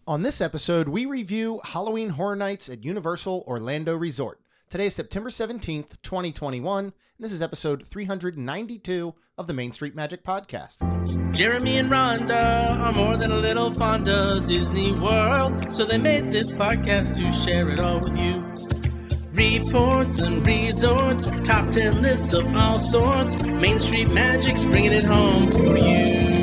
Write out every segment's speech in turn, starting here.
On this episode, we review Halloween Horror Nights at Universal Orlando Resort. Today is September 17th, 2021, and this is episode 392 of the Main Street Magic Podcast. Jeremy and Rhonda are more than a little fond of Disney World, so they made this podcast to share it all with you. Reports and resorts, top 10 lists of all sorts, Main Street Magic's bringing it home for you.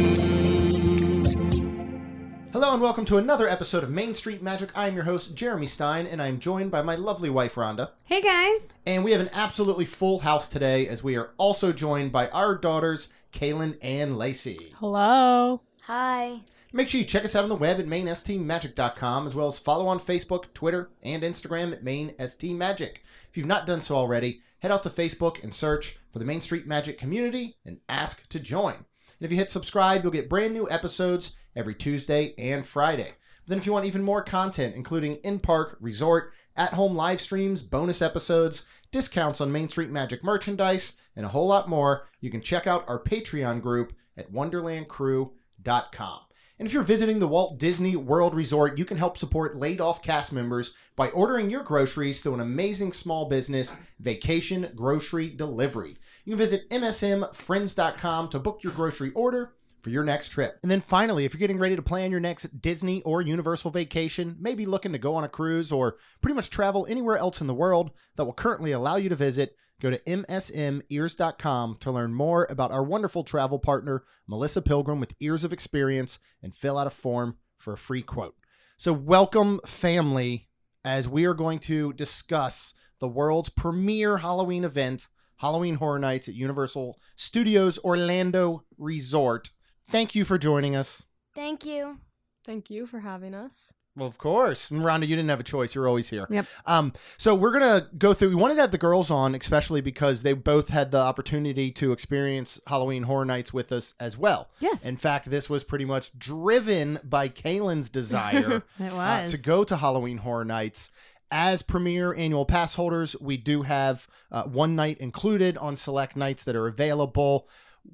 Hello and welcome to another episode of Main Street Magic. I am your host, Jeremy Stein, and I'm joined by my lovely wife, Rhonda. Hey, guys. And we have an absolutely full house today, as we are also joined by our daughters, Kaylin and Lacey. Hello. Hi. Make sure you check us out on the web at mainstmagic.com, as well as follow on Facebook, Twitter, and Instagram at mainstmagic. If you've not done so already, head out to Facebook and search for the Main Street Magic community and ask to join. And if you hit subscribe, you'll get brand new episodes every Tuesday and Friday. But then if you want even more content, including in-park, resort, at-home live streams, bonus episodes, discounts on Main Street Magic merchandise, and a whole lot more, you can check out our Patreon group at wonderlandcrew.com. And if you're visiting the Walt Disney World Resort, you can help support laid-off cast members by ordering your groceries through an amazing small business, Vacation Grocery Delivery. You can visit msmfriends.com to book your grocery order for your next trip. And then finally, if you're getting ready to plan your next Disney or Universal vacation, maybe looking to go on a cruise or pretty much travel anywhere else in the world that will currently allow you to visit, go to msmears.com to learn more about our wonderful travel partner, Melissa Pilgrim with Ears of Experience, and fill out a form for a free quote. So welcome, family, as we are going to discuss the world's premier Halloween event, Halloween Horror Nights at Universal Studios Orlando Resort. Thank you for joining us. Thank you. Thank you for having us. Well, of course. And Rhonda, you didn't have a choice. You're always here. Yep. So we're going to go through. We wanted to have the girls on, especially because they both had the opportunity to experience Halloween Horror Nights with us as well. Yes. In fact, this was pretty much driven by Kaylin's desire It was. to go to Halloween Horror Nights. As premier annual pass holders, we do have one night included on select nights that are available.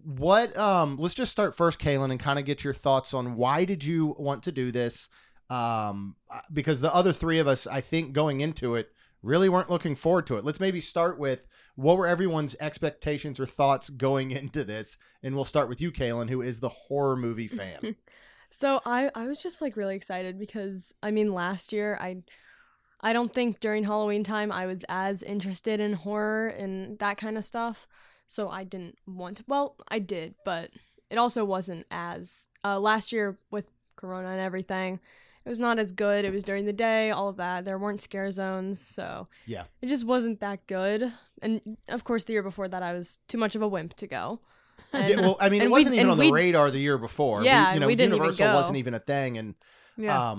Let's just start first, Kaylin, and kind of get your thoughts on why did you want to do this? Because the other three of us, I think, going into it, really weren't looking forward to it. Let's maybe start with what were everyone's expectations or thoughts going into this, and we'll start with you, Kaylin, who is the horror movie fan. So I was just like really excited because I mean last year I don't think during Halloween time I was as interested in horror and that kind of stuff. So I didn't want to. Well, I did, but it also wasn't as last year with Corona and everything. It was not as good. It was during the day, all of that. There weren't scare zones, so Yeah. it just wasn't that good. And of course, the year before that, I was too much of a wimp to go. And, Yeah, well, I mean, it and wasn't we- even and on the we- radar the year before. Yeah, we didn't even Universal go. wasn't even a thing, and Yeah.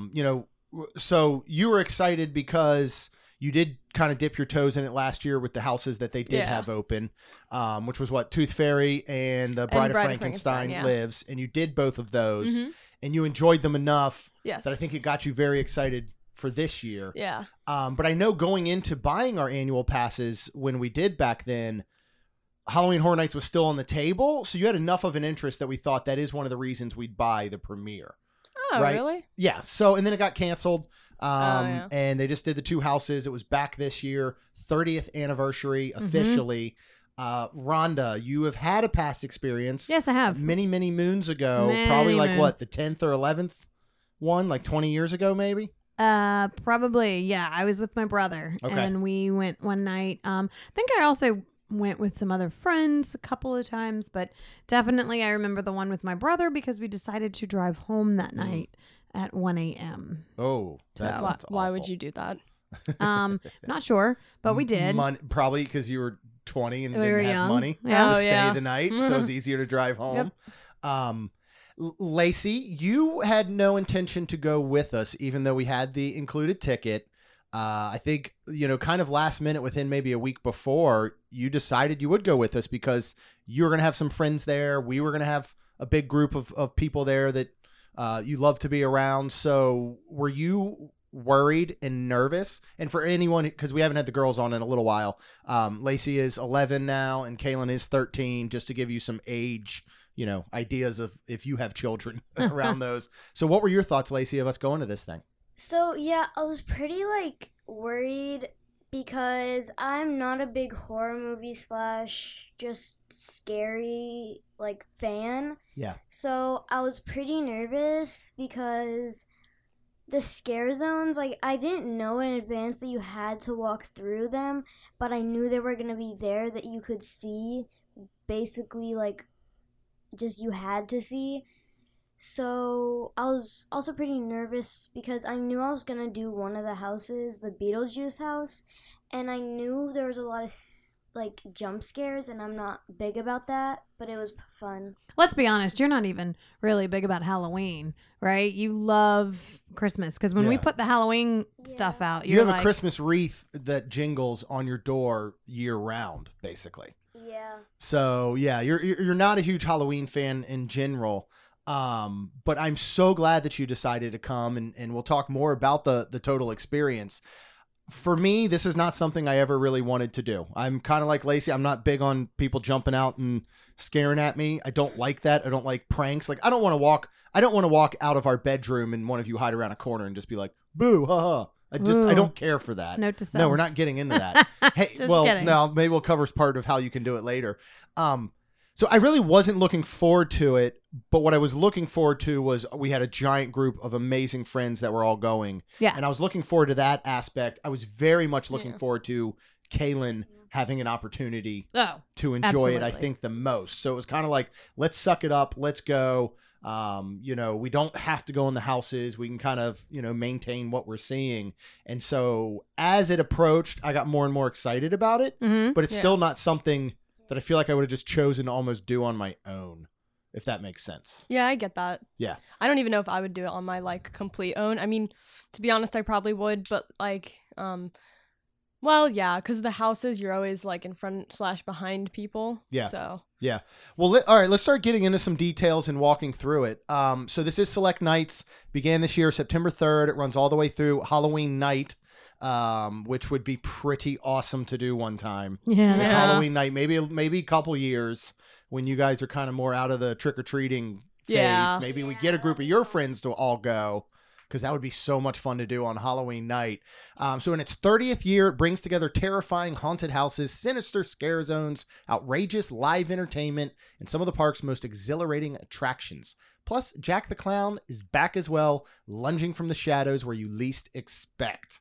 so you were excited because you did kind of dip your toes in it last year with the houses that they did Yeah. have open, which was what, Tooth Fairy and the Bride of Frankenstein yeah. Lives, and you did both of those, Mhm. and you enjoyed them enough Yes. that I think it got you very excited for this year. Yeah. But I know going into buying our annual passes when we did back then, Halloween Horror Nights was still on the table, so you had enough of an interest that we thought that is one of the reasons we'd buy the premiere. Oh, Right. really? Yeah, so and then it got canceled, yeah. and they just did the two houses. It was back this year, 30th anniversary officially. Rhonda, you have had a past experience. Yes, I have. Many moons ago, Many probably like moons. what, the 10th or 11th one, like 20 years ago maybe? Probably. Yeah, I was with my brother, Okay. and we went one night. I think I also went with some other friends a couple of times, but definitely I remember the one with my brother because we decided to drive home that night at 1 a.m. Oh, that Why, sounds why would awful. you do that? Not sure, but we did. Probably because you were 20 and We didn't were have young. money Yeah. to Oh, stay yeah. the night, so it was easier to drive home. Lacey, you had no intention to go with us, even though we had the included ticket. I think, kind of last minute, within maybe a week before, you decided you would go with us because you were going to have some friends there. We were going to have a big group of people there that you love to be around. So were you worried and nervous? And for anyone, because we haven't had the girls on in a little while, Lacey is 11 now and Kaylin is 13, just to give you some age ideas of if you have children around those. So what were your thoughts, Lacey, of us going to this thing? So, yeah, I was pretty, worried because I'm not a big horror movie / just scary, fan. Yeah. So, I was pretty nervous because the scare zones, I didn't know in advance that you had to walk through them, but I knew they were going to be there that you could see, basically, just you had to see. So I was also pretty nervous because I knew I was going to do one of the houses, the Beetlejuice house, and I knew there was a lot of jump scares, and I'm not big about that, but it was fun. Let's be honest, you're not even really big about Halloween, right? You love Christmas because when we Yeah. put the Halloween stuff out, You you're have a Christmas wreath that jingles on your door year round, basically. Yeah. So yeah, you're not a huge Halloween fan in general. But I'm so glad that you decided to come, and we'll talk more about the total experience. For me, this is not something I ever really wanted to do. I'm kind of like Lacey. I'm not big on people jumping out and scaring at me. I don't like that. I don't like pranks. I don't want to walk out of our bedroom and one of you hide around a corner and just be like, boo, haha. I don't care for that. Note to self. No, we're not getting into that. Hey, Just well, kidding. no, maybe we'll cover part of how you can do it later. So I really wasn't looking forward to it, but what I was looking forward to was we had a giant group of amazing friends that were all going. Yeah. And I was looking forward to that aspect. I was very much looking Yeah. forward to Kaylin having an opportunity Oh, to enjoy it, I absolutely. think, the most. So it was kind of like, let's suck it up. Let's go. We don't have to go in the houses. We can kind of, maintain what we're seeing. And so as it approached, I got more and more excited about it, mm-hmm. but it's Yeah. still not something that I feel like I would have just chosen to almost do on my own, if that makes sense. Yeah, I get that. Yeah. I don't even know if I would do it on my complete own. I mean, to be honest, I probably would, but well, yeah, because the houses you're always in front / behind people. Yeah. So Yeah. Well, all right, let's start getting into some details and walking through it. So this is Select Nights, began this year, September 3rd. It runs all the way through Halloween night, which would be pretty awesome to do one time. Yeah. This Yeah. Halloween night, maybe a couple years when you guys are kind of more out of the trick-or-treating phase. Yeah. Maybe we get a group of your friends to all go, because that would be so much fun to do on Halloween night. So in its 30th year, it brings together terrifying haunted houses, sinister scare zones, outrageous live entertainment, and some of the park's most exhilarating attractions. Plus, Jack the Clown is back as well, lunging from the shadows where you least expect.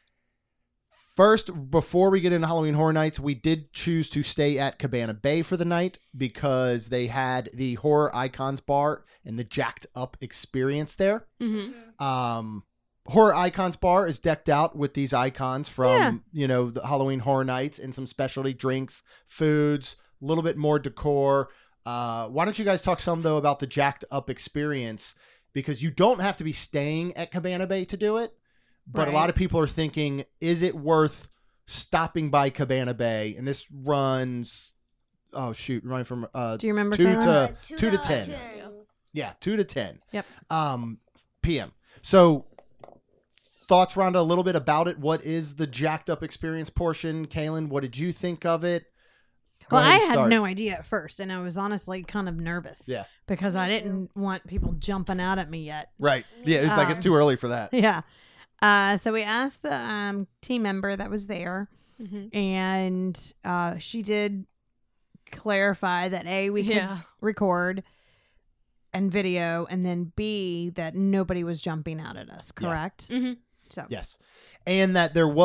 First, before we get into Halloween Horror Nights, we did choose to stay at Cabana Bay for the night because they had the Horror Icons Bar and the Jacked Up experience there. mhm. Horror Icons Bar is decked out with these icons from, the Halloween Horror Nights and some specialty drinks, foods, a little bit more decor. Why don't you guys talk some, though, about the Jacked Up experience? Because you don't have to be staying at Cabana Bay to do it. But a Right. lot of people are thinking, is it worth stopping by Cabana Bay? And this runs, running from Do you remember? 2 Kayla? to 2 to 10. 10. Yeah, 2 to 10. Yep. PM. So, thoughts, Rhonda, a little bit about it. What is the Jacked Up experience portion? Kaylin, what did you think of it? Go Well, ahead I and had start. no idea at first, and I was honestly kind of nervous. Yeah. Because I Me too. didn't want people jumping out at me yet. Right. Yeah, it's like it's too early for that. Yeah. So we asked the team member that was there, Mhm. and she did clarify that A, we could Yeah. record and video, and then B, that nobody was jumping out at us, Yeah. correct? Mhm. So Yes. And that there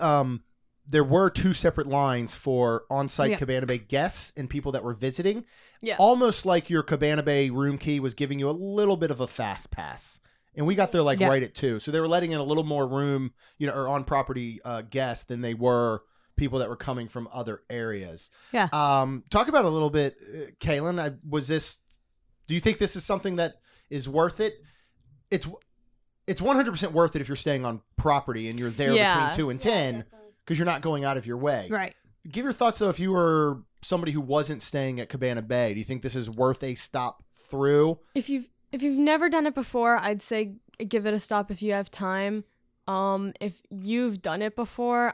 were 2 separate lines for on-site Yeah. Cabana Bay guests and people that were visiting. Yeah. Almost like your Cabana Bay room key was giving you a little bit of a fast pass. And we got there Yeah. right at 2. So they were letting in a little more room, or on-property guests than they were people that were coming from other areas. Yeah. Talk about it a little bit, Kaylin. Do you think this is something that is worth it? It's 100% worth it if you're staying on property and you're there Yeah. between 2 and 10 because you're not going out of your way. right. Give your thoughts, though, if you were somebody who wasn't staying at Cabana Bay. Do you think this is worth a stop through? If you've never done it before, I'd say give it a stop if you have time. If you've done it before,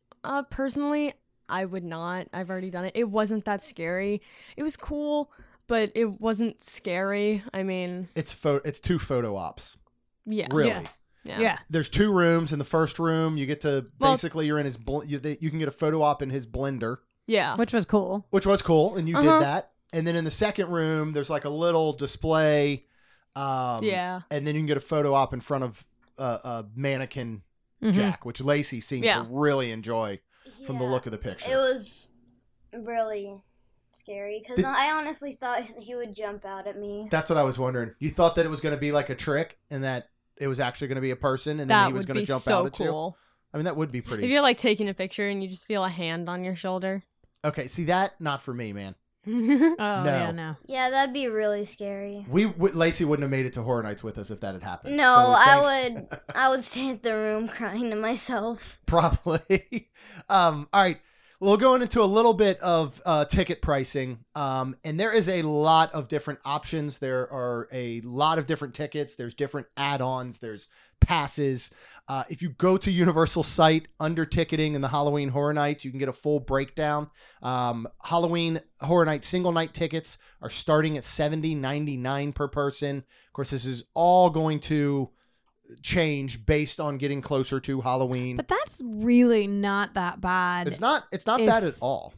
personally, I would not. I've already done it. It wasn't that scary. It was cool, but it wasn't scary. I mean, It's 2 photo ops. yeah. Really. Yeah. Yeah. There's 2 rooms. In the first room, you get to Well- basically you're in his you can get a photo op in his blender, Yeah. Which was cool. which was cool, and you Uh-huh. did that. And then in the second room, there's like a little display. Yeah. And then you can get a photo op in front of a mannequin Mhm. Jack, which Lacey seemed Yeah. to really enjoy from the Yeah. look of the picture. It was really scary because Did- I honestly thought he would jump out at me. That's what I was wondering. You thought that it was going to be like a trick and that it was actually going to be a person and then That he was would going to be jump so out at you? cool. I mean, that would be If pretty. you're like taking a picture and you just feel a hand on your shoulder. Okay, see that? Not for me, man. Oh, No. yeah, no. Yeah, that'd be really scary. Lacey wouldn't have made it to Horror Nights with us if that had happened. No, So I would stay in the room crying to myself. Probably. All right. We'll go into a little bit of ticket pricing. And there is a lot of different options. There are a lot of different tickets. There's different add-ons. There's passes. If you go to Universal site under ticketing and the Halloween Horror Nights, you can get a full breakdown. Halloween Horror Night single night tickets are starting at $70.99 per person. Of course, this is all going to change based on getting closer to Halloween. But that's really not that bad. It's not if bad at all.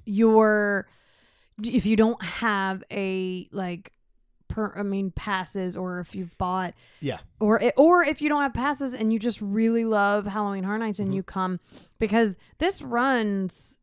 If you don't have a passes, or if you've bought, Yeah. or if you don't have passes and you just really love Halloween Horror Nights and Mhm. you come, because this runs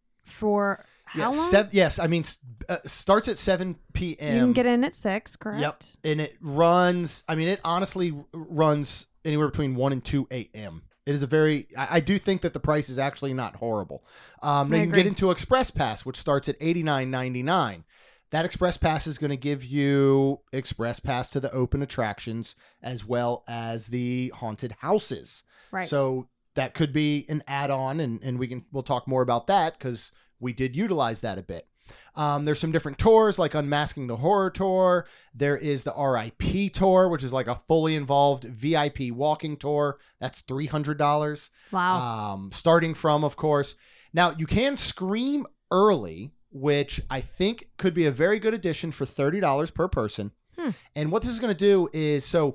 for how long? Yes, I mean starts at 7 p.m. You can get in at 6, correct? Yep. And it runs, I mean, it honestly runs anywhere between 1 and 2 a.m. It is I do think that the price is actually not horrible. Now you can agree. get into Express Pass, which starts at $89.99. That Express Pass is going to give you Express Pass to the open attractions as well as the haunted houses. Right. So that could be an add-on, and we'll talk more about that because we did utilize that a bit. There's some different tours like Unmasking the Horror Tour. There is the RIP Tour, which is like a fully involved VIP walking tour. That's $300. Wow. Starting from, of course. Now, you can Scream early, which I think could be a very good addition for $30 per person. And what this is going to do is, so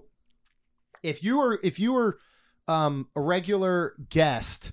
if you were a regular guest,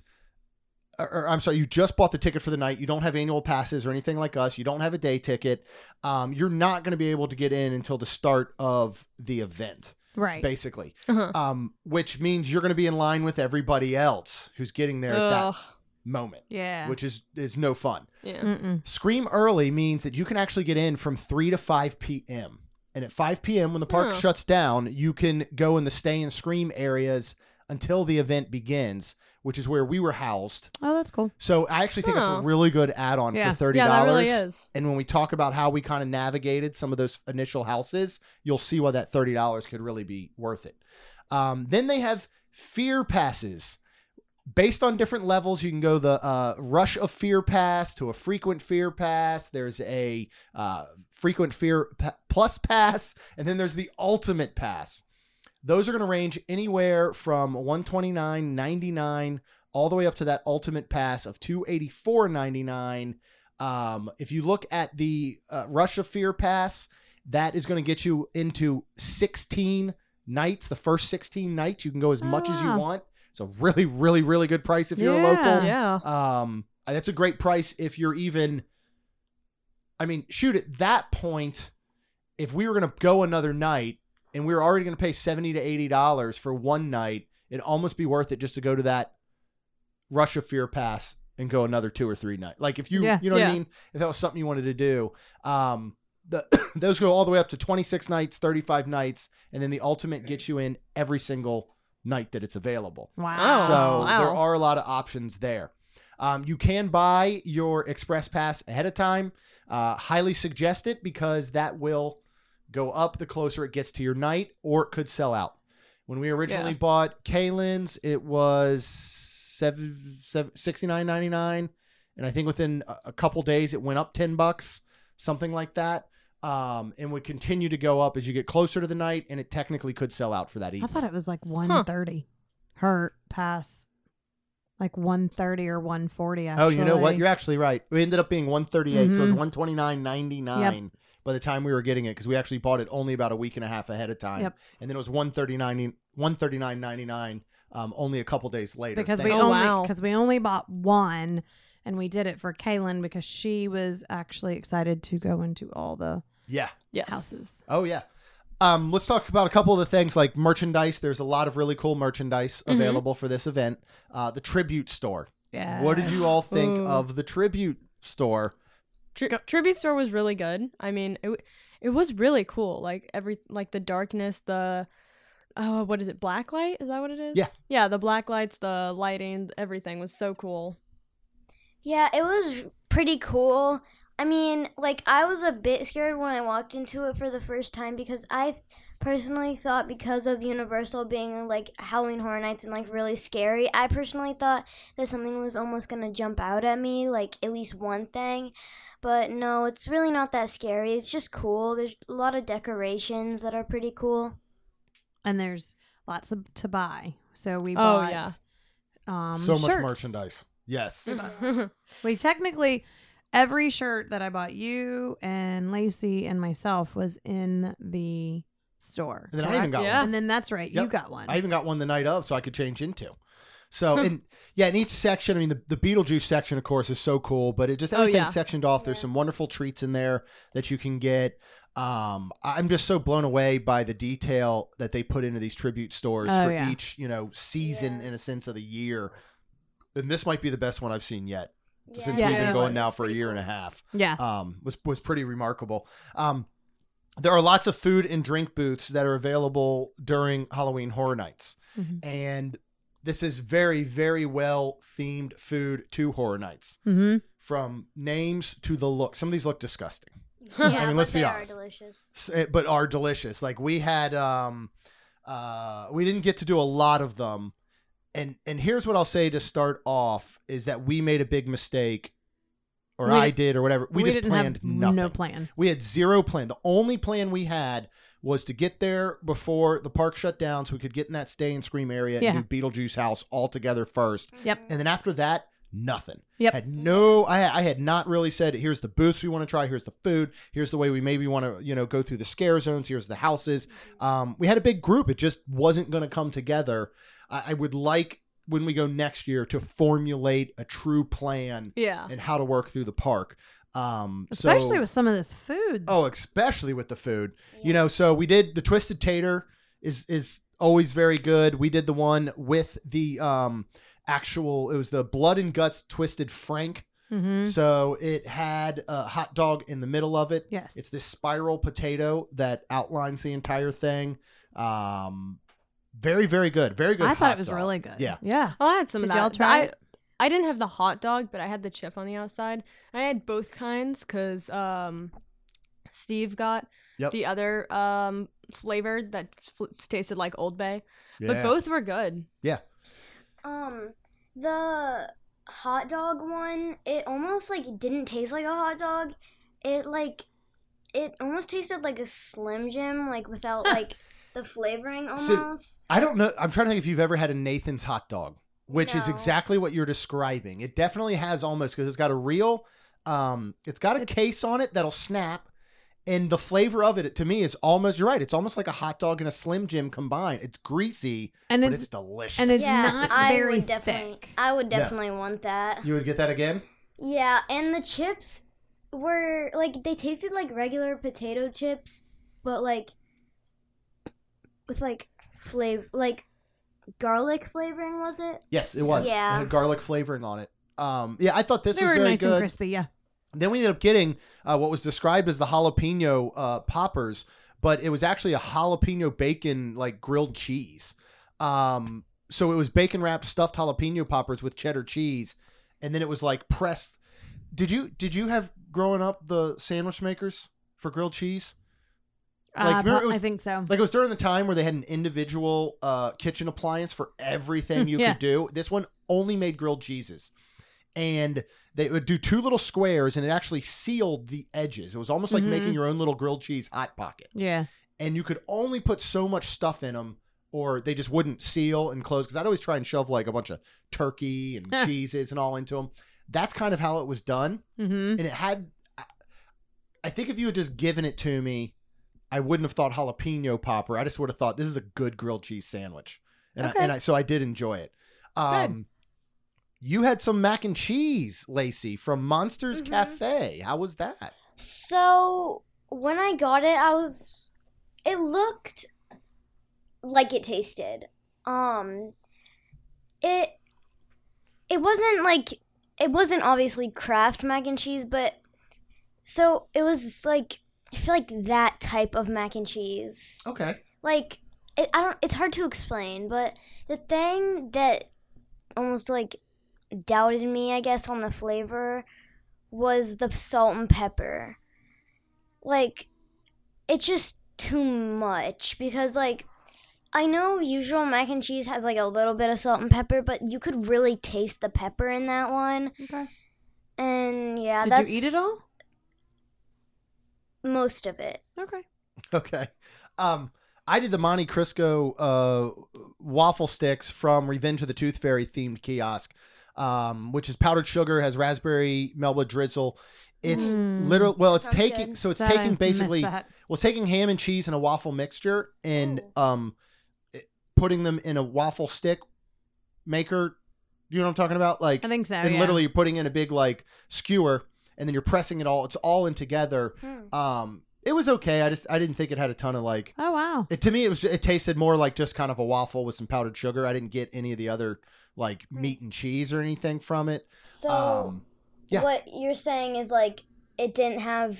or I'm sorry, you just bought the ticket for the night, you don't have annual passes or anything like us, you don't have a day ticket, you're not going to be able to get in until the start of the event, Right. basically. Uh-huh. Which means you're going to be in line with everybody else who's getting there at that Ugh. moment, Yeah. which is no fun. Yeah. Mm-mm. Scream early means that you can actually get in from 3 to 5 p.m. And at 5 p.m., when the park Oh. shuts down, you can go in the stay and scream areas until the event begins, which is where we were housed. Oh, that's cool. So I actually think it's a Huh. really good add-on Yeah. for $30. Yeah, that really is. And when we talk about how we kind of navigated some of those initial houses, you'll see why that $30 could really be worth it. Then they have fear passes. Based on different levels, you can go the Rush of Fear Pass to a Frequent Fear Pass. There's a Frequent Fear Plus Pass, and then there's the Ultimate Pass. Those are going to range anywhere from $129.99 all the way up to that Ultimate Pass of $284.99. If you look at the Rush of Fear Pass, that is going to get you into 16 nights. The first 16 nights, you can go as much as you Ah. want. It's a really, really, really good price if you're a Yeah. local. Yeah. That's a great price if you're even, I mean, shoot, at that point, if we were going to go another night and we were already going to pay $70 to $80 for one night, it'd almost be worth it just to go to that Rush of Fear Pass and go another 2 or 3 nights. Like if you, Yeah. you know what I Yeah. mean? If that was something you wanted to do, those go all the way up to 26 nights, 35 nights. And then the Ultimate gets you in every single night that it's available. Wow. Oh, So wow. there are a lot of options there. You can buy your Express Pass ahead of time. Highly suggest it because that will go up the closer it gets to your night, or it could sell out. When we originally Yeah. bought Kaylin's, it was $69.99, and I think within a couple days it went up $10, something like that. And would continue to go up as you get closer to the night, and it technically could sell out for that I evening. thought it was like 130. Her pass. like 130 or 140. Oh, Actually. you know what? You're actually right. It ended up being 138, so it was Mhm. 129.99 by the time we were getting it, because we actually bought it only about a week and a half ahead of time. Yep. And then it was 139.99 only a couple days later. because Thank- we only bought one, and we did it for Kaylin because she was actually excited to go into all the yeah. Yes. houses. Oh yeah. Let's talk about a couple of the things like merchandise. There's a lot of really cool merchandise available for this event. The Tribute Store. Yeah. What did you all think Ooh. of the Tribute Store? Tribute store was really good. I mean, it was really cool. Like the darkness, the what is it? Black light? Is that what it is? Yeah. Yeah, the black lights, the lighting, everything was so cool. Yeah, it was pretty cool. I mean, like, I was a bit scared when I walked into it for the first time because I personally thought, because of Universal being, like, Halloween Horror Nights and, like, really scary, I personally thought that something was almost going to jump out at me, like, at least one thing. But no, it's really not that scary. It's just cool. There's a lot of decorations that are pretty cool. And there's lots to buy. So we Oh, bought yeah. So much shirts. merchandise. Yes. We technically, every shirt that I bought you and Lacey and myself was in the store. And then I even got Yeah. one. And then that's right, you Yep. got one. I even got one the night of, so I could change into. So, in each section, I mean, the Beetlejuice section, of course, is so cool, but it just Oh, everything's yeah. sectioned off. There's some wonderful treats in there that you can get. I'm just so blown away by the detail that they put into these tribute stores Oh, for yeah. each, season Yeah. in a sense of the year. And this might be the best one I've seen yet. Since Yeah, we've it been going was. now for a year and a half. yeah. Was pretty remarkable. There are lots of food and drink booths that are available during Halloween Horror Nights. Mhm. And this is very, very well themed food to Horror Nights. Mm-hmm. From names to the look. Some of these look disgusting, Yeah, I mean, let's but be they honest. are delicious. but are delicious. Like we had, we didn't get to do a lot of them. And here's what I'll say to start off is that we made a big mistake, or We I did- did, or whatever. We just didn't planned have nothing. no plan. We had zero plan. The only plan we had was to get there before the park shut down so we could get in that Stay and Scream area Yeah. and do Beetlejuice House all together first. Yep. And then after that, nothing. Yep. I had not really said, here's the booths we want to try, here's the food, here's the way we maybe want to, go through the scare zones, here's the houses. We had a big group. It just wasn't going to come together. I would like, when we go next year, to formulate a true plan Yeah. and how to work through the park. Especially with some of this food. Oh, especially with the food. So we did the Twisted Tater is always very good. We did the one with the it was the Blood and Guts Twisted Frank. Mm-hmm. So it had a hot dog in the middle of it. Yes. It's this spiral potato that outlines the entire thing. Very, very good. Very good. I thought hot it was dog. really good. Yeah. Yeah. Oh, I had some Did of y'all that. try it? I didn't have the hot dog, but I had the chip on the outside. I had both kinds because Steve got Yep. the other flavor that tasted like Old Bay, Yeah. but both were good. Yeah. The hot dog one, it almost didn't taste like a hot dog. It almost tasted like a Slim Jim, without the flavoring So, almost. I don't know. I'm trying to think if you've ever had a Nathan's hot dog, which is No. exactly what you're describing. It definitely has almost, because it's got a real, it's got a case on it that'll snap. And the flavor of it, to me, is almost, you're right, it's almost like a hot dog and a Slim Jim combined. It's greasy, And but it's it's delicious. and it's yeah, not I very would definitely, thick. I would definitely want that. You would get that again? Yeah, and the chips were they tasted like regular potato chips, but with flavor, garlic flavoring, was it? Yes, it was. Yeah. It had garlic flavoring on it. I thought this They was were very nice and good. crispy. Yeah. Then we ended up getting what was described as the jalapeno poppers, but it was actually a jalapeno bacon grilled cheese. So it was bacon wrapped stuffed jalapeno poppers with cheddar cheese, and then it was pressed. Did you have growing up the sandwich makers for grilled cheese? Remember it was, I think so. it was during the time where they had an individual kitchen appliance for everything you Yeah. could do. This one only made grilled cheeses. And they would do two little squares, and it actually sealed the edges. It was almost like Mhm. making your own little grilled cheese hot pocket. Yeah. And you could only put so much stuff in them, or they just wouldn't seal and close, because I'd always try and shove like a bunch of turkey and cheeses and all into them. That's kind of how it was done. Mm-hmm. And it had, I think if you had just given it to me, I wouldn't have thought jalapeno popper. I just would have thought this is a good grilled cheese sandwich. And Okay. so I did enjoy it. Good. You had some mac and cheese, Lacey, from Monsters Cafe. How was that? So when I got it, it looked like it tasted. It wasn't obviously Kraft mac and cheese, but so it was like, I feel like that type of mac and cheese. Okay. Like it's hard to explain, but the thing that almost like doubted me, I guess, on the flavor was the salt and pepper. Like, it's just too much, because like I know usual mac and cheese has like a little bit of salt and pepper, but you could really taste the pepper in that one. Okay. And yeah, Did you eat it all? Most of it. Okay. Okay. I did the Monte Cristo waffle sticks from Revenge of the Tooth Fairy themed kiosk, which is powdered sugar, has raspberry Melba drizzle. It's literally, well, it's Sounds taking, good. so it's Sad I taking basically, missed that. well, it's taking ham and cheese and a waffle mixture and putting them in a waffle stick maker. You know what I'm talking about? Like, I think so. and yeah. literally you're putting in a big like skewer and then you're pressing it all. It's all in together. It was okay. I didn't think it had a ton of like, Oh wow. to me, it tasted more like just kind of a waffle with some powdered sugar. I didn't get any of the other like meat and cheese or anything from it. So yeah. what you're saying is like it didn't have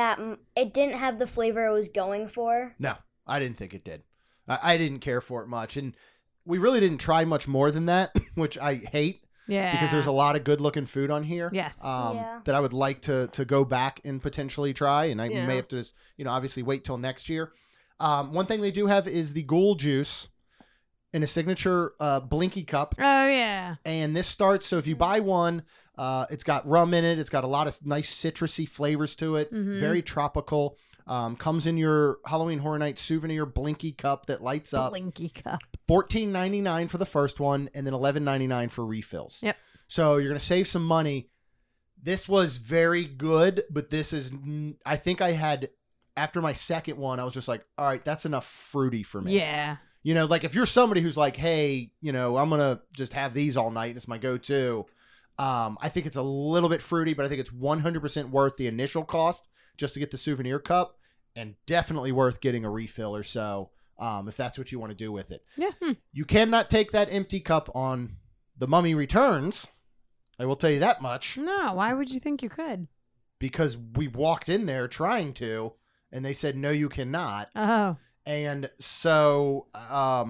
the flavor it was going for. No, I didn't think it did. I didn't care for it much. And we really didn't try much more than that, which I hate Yeah. because there's a lot of good looking food on here. Yes. Yeah. That I would like to go back and potentially try. And I Yeah. may have to just, obviously wait till next year. One thing they do have is the Ghoul Juice in a signature Blinky cup. Oh yeah. And this starts, so if you buy one, it's got rum in it. It's got a lot of nice citrusy flavors to it. Mhm. Very tropical. Comes in your Halloween Horror Night souvenir Blinky cup that lights up. Blinky cup. $14.99 for the first one, and then $11.99 for refills. Yep. So you're going to save some money. This was very good, but this is, I think I had, after my second one, I was just like, all right, that's enough fruity for me. Yeah. Like if you're somebody who's like, hey, I'm going to just have these all night, it's my go-to. I think it's a little bit fruity, but I think it's 100% worth the initial cost just to get the souvenir cup, and definitely worth getting a refill or so if that's what you want to do with it. Yeah. You cannot take that empty cup on The Mummy Returns. I will tell you that much, No. Why would you think you could? because we walked in there trying to, and they said, no, you cannot. Oh. And so, I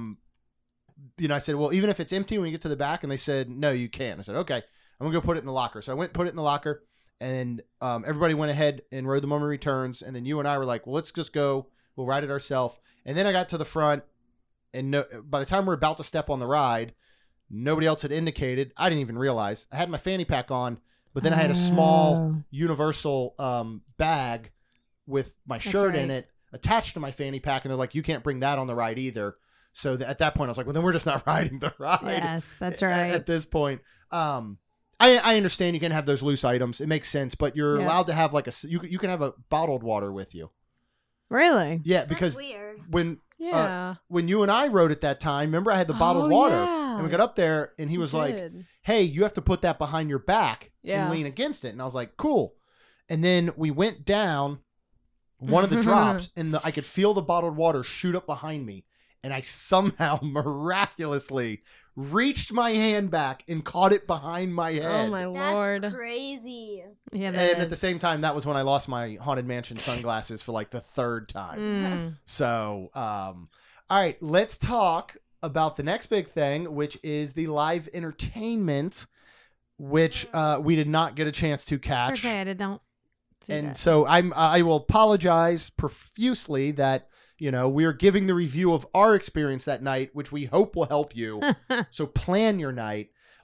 said, well, even if it's empty when you get to the back, and they said, no, you can't. I said, okay, I'm gonna go put it in the locker. So I went, put it in the locker, and everybody went ahead and rode The Mummy Returns. And then you and I were like, well, let's just go. We'll ride it ourselves. And then I got to the front, and by the time we're about to step on the ride, nobody else had indicated. I didn't even realize. I had my fanny pack on, but then I had a small universal bag with my shirt in right. it attached to my fanny pack, and they're like, you can't bring that on the ride either. So at that point, I was like, well, then we're just not riding the ride. Yes, that's right. At this point, I understand you can have those loose items. It makes sense, but you're Yeah. allowed to have like you can have a bottled water with you. Really? Yeah, because That's weird. Yeah. when you and I rode at that time, remember I had the bottled Oh, water, yeah. and we got up there, and he was like, Did. hey, you have to put that behind your back Yeah. and lean against it. And I was like, cool. And then we went down one of the drops, and I could feel the bottled water shoot up behind me. And I somehow miraculously reached my hand back and caught it behind my head. Oh my That's lord. crazy. Yeah. And that at the is. same time, that was when I lost my Haunted Mansion sunglasses for like the third time. Mm. So, all right, let's talk about the next big thing, which is the live entertainment, which we did not get a chance to catch. Sure, I don't. See And that. so I will apologize profusely that, we are giving the review of our experience that night, which we hope will help you. So plan your night.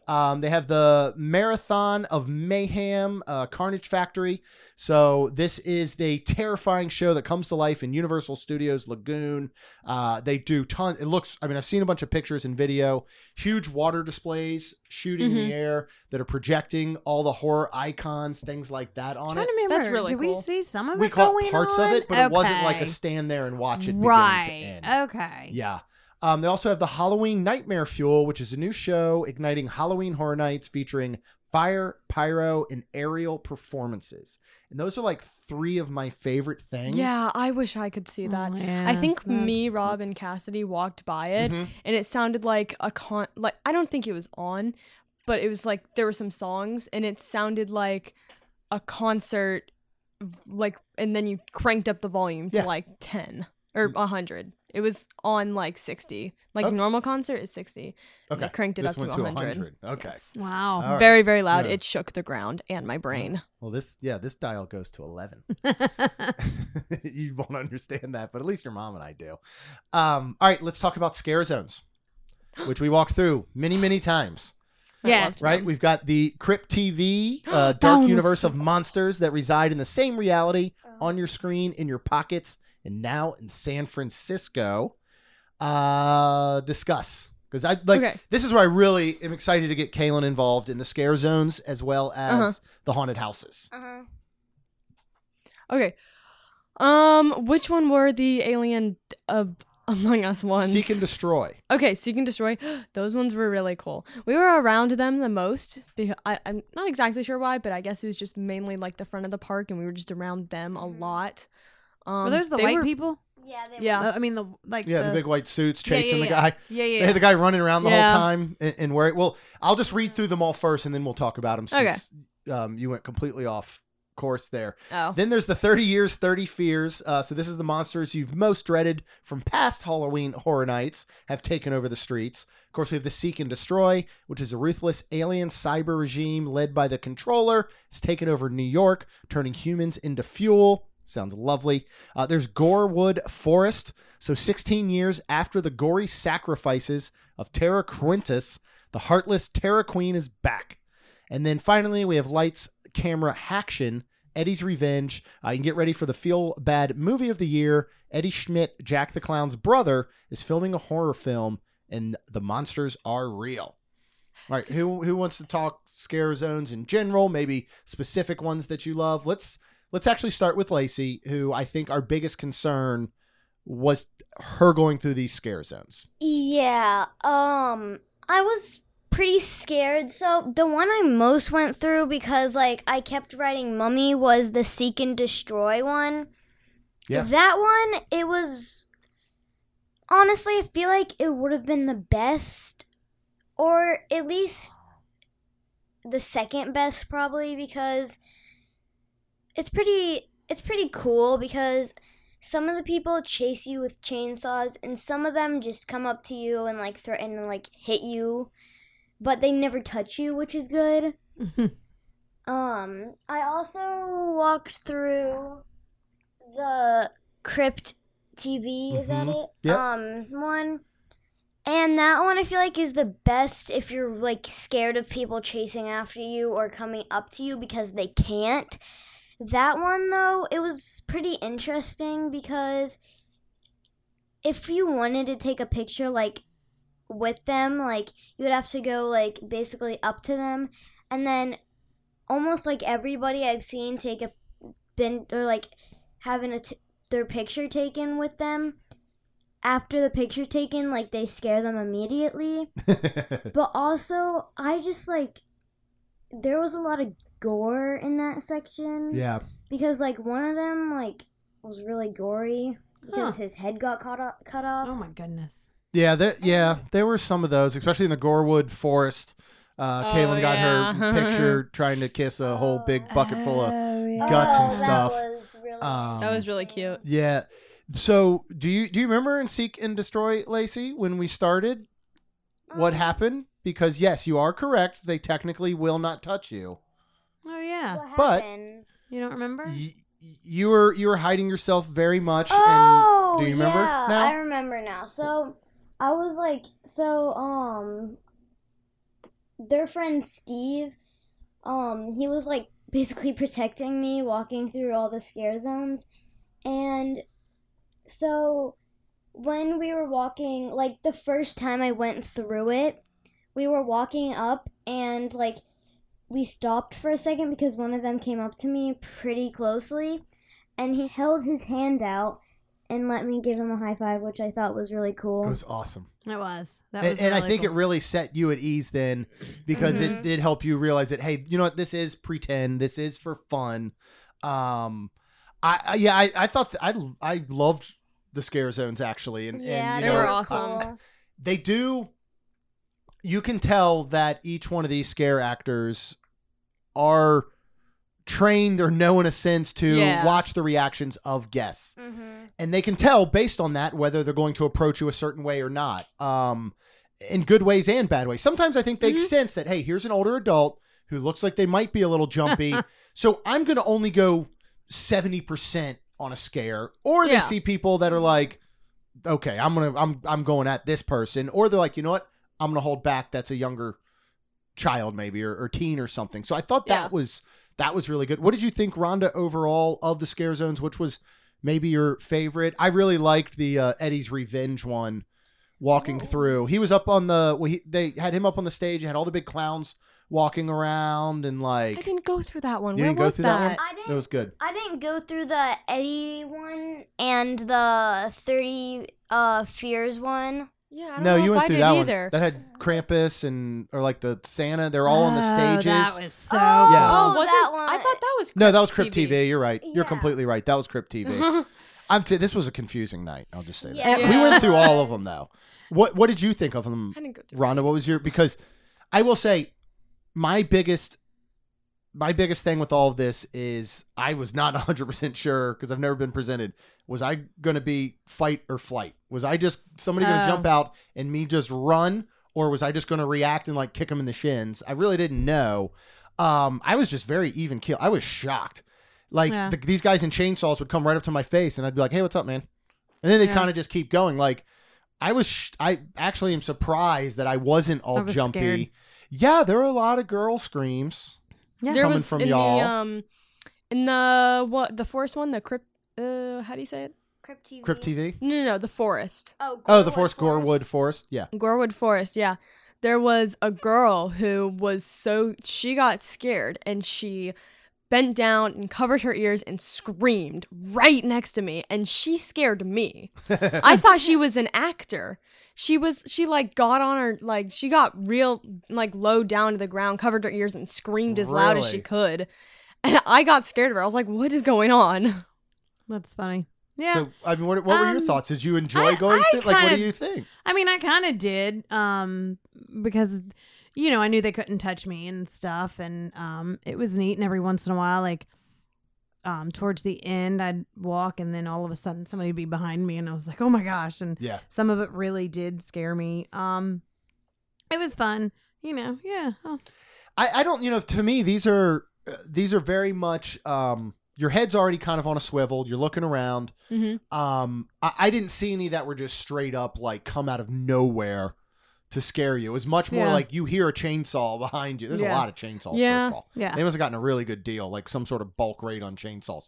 They have the Marathon of Mayhem, Carnage Factory. So this is the terrifying show that comes to life in Universal Studios Lagoon. They do tons. It looks, I mean, I've seen a bunch of pictures and video. Huge water displays shooting in the air that are projecting all the horror icons, things like that on Trying it. to remember, That's really did we cool. see some of We it caught going parts on? of it, but it wasn't like a Okay. stand there and watch it Right. beginning to end. Okay. Yeah. They also have the Halloween Nightmare Fuel, which is a new show igniting Halloween Horror Nights featuring fire, pyro, and aerial performances. And those are like 3 of my favorite things. Yeah, I wish I could see that. Oh, yeah. I think Mm. me, Rob, and Cassidy walked by it, Mhm. and it sounded like like I don't think it was on, but it was like there were some songs, and it sounded like a concert, like, and then you cranked up the volume to Yeah. like 10 or 100. It was on like 60. Like Oh. normal concert is 60. And I Okay. cred it This up to went to 100. Okay. Yes. Wow. All right. Very, very loud. Yeah. It shook the ground and my brain. Well, this dial goes to 11. You won't understand that, but at least your mom and I do. All right, let's talk about scare zones, which we walked through many, many times. Yes. Right? We've got the Crypt TV, That dark one was universe so of monsters that reside in the same reality on your screen, in your pockets, and now in San Francisco. Discuss. Because Okay. this is where I really am excited to get Kaylin involved in the scare zones as well as the haunted houses. Okay. Which one were the alien Among Us ones? Seek and Destroy. Okay, Seek and Destroy. Those ones were really cool. We were around them the most because I'm not exactly sure why, but I guess it was just mainly like the front of the park, and we were just around them a lot. Were those the they white were- people? Yeah, they Yeah. I mean, the like. Yeah, the big white suits chasing the yeah. guy. Yeah, They yeah. had the guy running around the Yeah. whole time and where. Well, I'll just read through them all first, and then we'll talk about them. Since, you went completely off course there. Oh. Then there's the 30 Years, 30 Fears. So this is the monsters you've most dreaded from past Halloween Horror Nights have taken over the streets. Of course, we have the Seek and Destroy, which is a ruthless alien cyber regime led by the Controller. It's taken over New York, turning humans into fuel. Sounds lovely. There's Gorewood Forest. So 16 years after the gory sacrifices of Terra Quintus, the heartless Terra Queen is back. And then finally, we have Lights, Camera, Haction, Eddie's Revenge. You can get ready for the feel-bad movie of the year. Eddie Schmidt, Jack the Clown's brother, is filming a horror film, and the monsters are real. All right, who wants to talk scare zones in general, maybe specific ones that you love? Let's actually start with Lacey, who I think our biggest concern was her going through these scare zones. Yeah, I was pretty scared. So the one I most went through because like I kept writing Mummy was the Seek and Destroy one. Yeah. That one, it was honestly, I feel like it would have been the best, or at least the second best probably, because it's pretty cool because some of the people chase you with chainsaws and some of them just come up to you and like threaten and like hit you, but they never touch you, which is good. I also walked through the Crypt TV, is that it? Yep. One. And that one I feel like is the best if you're like scared of people chasing after you or coming up to you because they can't. That one though, it was pretty interesting because if you wanted to take a picture like with them, like you would have to go like basically up to them, and then almost like everybody I've seen take or like having their picture taken with them. After the picture taken, like they scare them immediately. But also, I just like there was a lot of gore in that section. Yeah. Because like one of them like was really gory because his head got cut off. Oh my goodness. Yeah, there were some of those, especially in the Gorewood Forest. Kaylin got yeah. her picture trying to kiss a whole big bucket full of yeah. guts and that stuff. was really That was really cute. Yeah. So, do you remember in Seek and Destroy, Lacey, when we started, what happened? Because yes, you are correct. They technically will not touch you. Oh yeah. What But- happened? You don't remember? You were hiding yourself very much. Oh, and do you remember yeah, now? I remember now. So I was like, their friend Steve, he was like basically protecting me walking through all the scare zones. And so when we were walking, like the first time I went through it, we were walking up and like we stopped for a second because one of them came up to me pretty closely and he held his hand out and let me give him a high five, which I thought was really cool. It was awesome. It was. That And, was and I really think cool. it really set you at ease then, because it did help you realize that, hey, you know what, this is pretend, this is for fun. I thought I loved the scare zones actually, and Yeah, and they you know, were awesome. cool. They do. You can tell that each one of these scare actors are trained or know in a sense to Yeah. watch the reactions of guests. Mm-hmm. And they can tell based on that whether they're going to approach you a certain way or not, in good ways and bad ways. Sometimes I think they sense that, hey, here's an older adult who looks like they might be a little jumpy, so I'm going to only go 70% on a scare. Or they Yeah. see people that are like, okay, I'm going at this person, or they're like, you know what, I'm going to hold back. That's a younger child maybe or teen or something. So I thought that was really good. What did you think, Rhonda, overall of the scare zones? Which was maybe your favorite? I really liked the Eddie's Revenge one, walking through. He was up on they had him up on the stage and had all the big clowns walking around and like. I didn't go through that one. You Where didn't go was through that that? one? I didn't. That was good. I didn't go through the Eddie one and the 30 Fears one. Yeah, I don't No, know you if went I through did that either. one. That had Krampus or like the Santa. They're all on the Oh, stages. That was so Yeah. Oh, Oh, was that it? one. I thought that was No, that was Crypt Crypt TV. You're right. You're Yeah. completely right. That was Crypt TV. This was a confusing night. I'll just say that. Yeah. We went through all of them though. What did you think of them, I didn't go through Rhonda? What was your? Because I will say, my biggest thing with all of this is I was not 100% sure, because I've never been presented. Was I going to be fight or flight? Was I just somebody going to jump out and me just run, or was I just going to react and like kick them in the shins? I really didn't know. I was just very even keel. I was shocked. Like Yeah. these guys in chainsaws would come right up to my face and I'd be like, "Hey, what's up, man?" And then they Yeah. kind of just keep going. Like I actually am surprised that I wasn't all I was jumpy. scared. Yeah, there were a lot of girl screams. Yeah. There coming was from in y'all. the forest one, the crypt. How do you say it? Crypt TV. Crypt TV. No, the forest. Oh, the forest, Gorewood Forest. Yeah. Gorewood Forest, yeah. There was a girl who she got scared and she bent down and covered her ears and screamed right next to me, and she scared me. I thought she was an actor. She like got on her, like she got real like low down to the ground, covered her ears and screamed as loud as she Really? could. And I got scared of her. I was like, what is going on? That's funny. Yeah. So, I mean, what were your thoughts? Did you enjoy going I through? Like, what do kinda- you think? I mean, I kind of did, because, you know, I knew they couldn't touch me and stuff, and it was neat. And every once in a while, like, towards the end, I'd walk, and then all of a sudden, somebody would be behind me, and I was like, "Oh my gosh!" And Yeah. some of it really did scare me. It was fun, you know. Yeah. Oh, I don't, you know, to me, these are very much, your head's already kind of on a swivel. You're looking around. Mm-hmm. I didn't see any that were just straight up like come out of nowhere to scare you. It was much more Yeah. like you hear a chainsaw behind you. There's a Yeah. lot of chainsaws, Yeah. first of all. yeah. They must have gotten a really good deal, like some sort of bulk rate on chainsaws.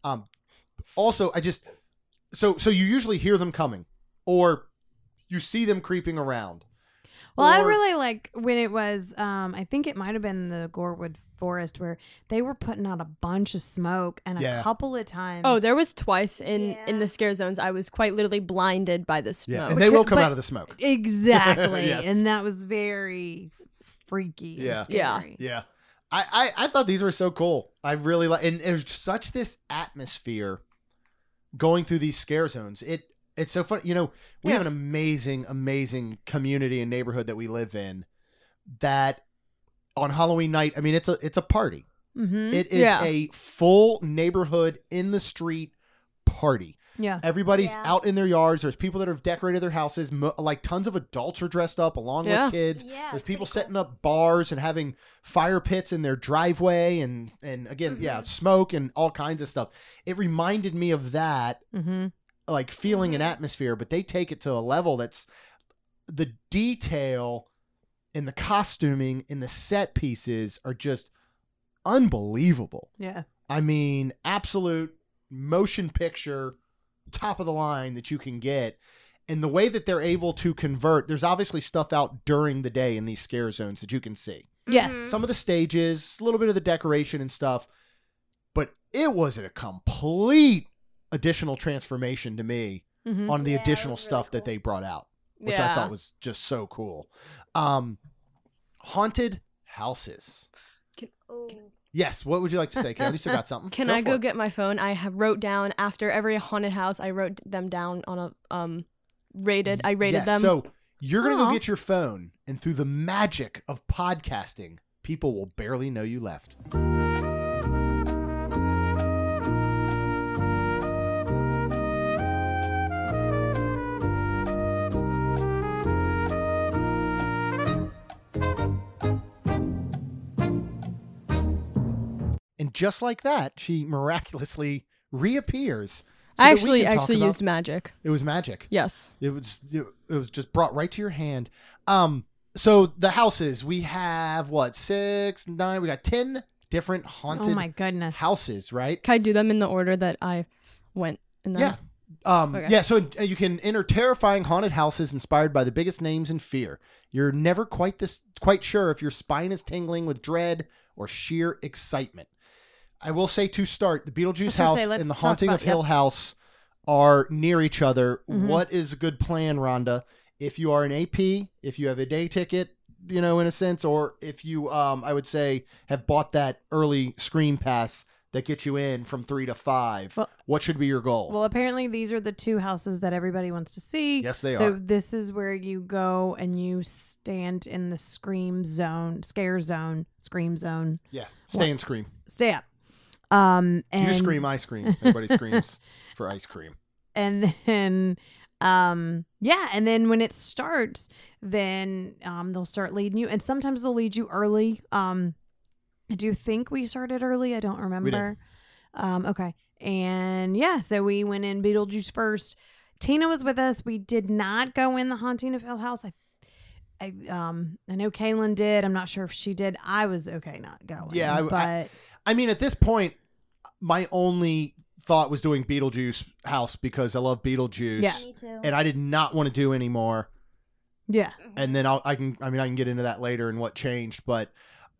Also, so you usually hear them coming, or you see them creeping around. Well, I Or- really like when it was, I think it might have been the Gorewood Forest where they were putting out a bunch of smoke, and Yeah. a couple of times. Oh, there was twice in Yeah. the scare zones. I was quite literally blinded by the smoke. Yeah, and they will come But- out of the smoke. Exactly. Yes. And that was very freaky. And Yeah. Yeah. scary. Yeah. I thought these were so cool. I really like, and there's such this atmosphere going through these scare zones. It's so fun. You know, we have an amazing community and neighborhood that we live in that on Halloween night, I mean, it's a party. Mm-hmm. It is Yeah. a full neighborhood in the street party. Yeah. Everybody's Yeah. out in their yards. There's people that have decorated their houses. Like tons of adults are dressed up along Yeah. with kids. Yeah, There's it's people pretty cool. setting up bars and having fire pits in their driveway and again, Mm-hmm. smoke and all kinds of stuff. It reminded me of that, Mm-hmm. like feeling Mm-hmm. an atmosphere, but they take it to a level that's the detail and the costuming and the set pieces are just unbelievable. Yeah. I mean, absolute motion picture, top of the line that you can get. And the way that they're able to convert, there's obviously stuff out during the day in these scare zones that you can see. Yes. Mhm. Some of the stages, a little bit of the decoration and stuff, but it was a complete additional transformation to me Mhm. on the Yeah, it additional was really stuff that cool. they brought out, which I Yeah. thought was just so cool. Haunted houses. Oh. Yes. What would you like to say, Karen? You still got something? Can I for go it. get my phone? I have wrote down after every haunted house. I wrote them down on a rated. I rated Yes, them. So you're going to go Aw. get your phone, and through the magic of podcasting, people will barely know you left. And just like that, she miraculously reappears. so I that we can talk about- used magic. It was magic. Yes. It was just brought right to your hand. So the houses, we have what, 6, 9, we got 10 different haunted Oh my goodness. houses, right? Can I do them in the order that I went in them? Yeah. Okay. Yeah, so you can enter terrifying haunted houses inspired by the biggest names in fear. You're never quite sure if your spine is tingling with dread or sheer excitement. I will say to start, the Beetlejuice was gonna house say, let's and the talk Haunting about- of Hill House are near each other. Mhm. What is a good plan, Rhonda? If you are an AP, if you have a day ticket, in a sense, or if you, I would say, have bought that early screen pass that gets you in from 3 to 5, Well- what should be your goal? Well, apparently these are the two houses that everybody wants to see. Yes, they so are. this is where you go and you stand in the scream zone. Yeah, stay and scream. Stay up. And You scream, I scream. Everybody screams for ice cream. and then and then when it starts, then they'll start leading you, and sometimes they'll lead you early. I do think we started early. I don't remember. Okay. And yeah, so we went in Beetlejuice first. Tina was with us. We did not go in the Haunting of Hill House. I know Kaylin did. I'm not sure if she did. I was okay not going. Yeah, but I mean, at this point, my only thought was doing Beetlejuice house because I love Beetlejuice. Yeah. Me too. And I did not want to do any more. yeah. And then I can get into that later and what changed, but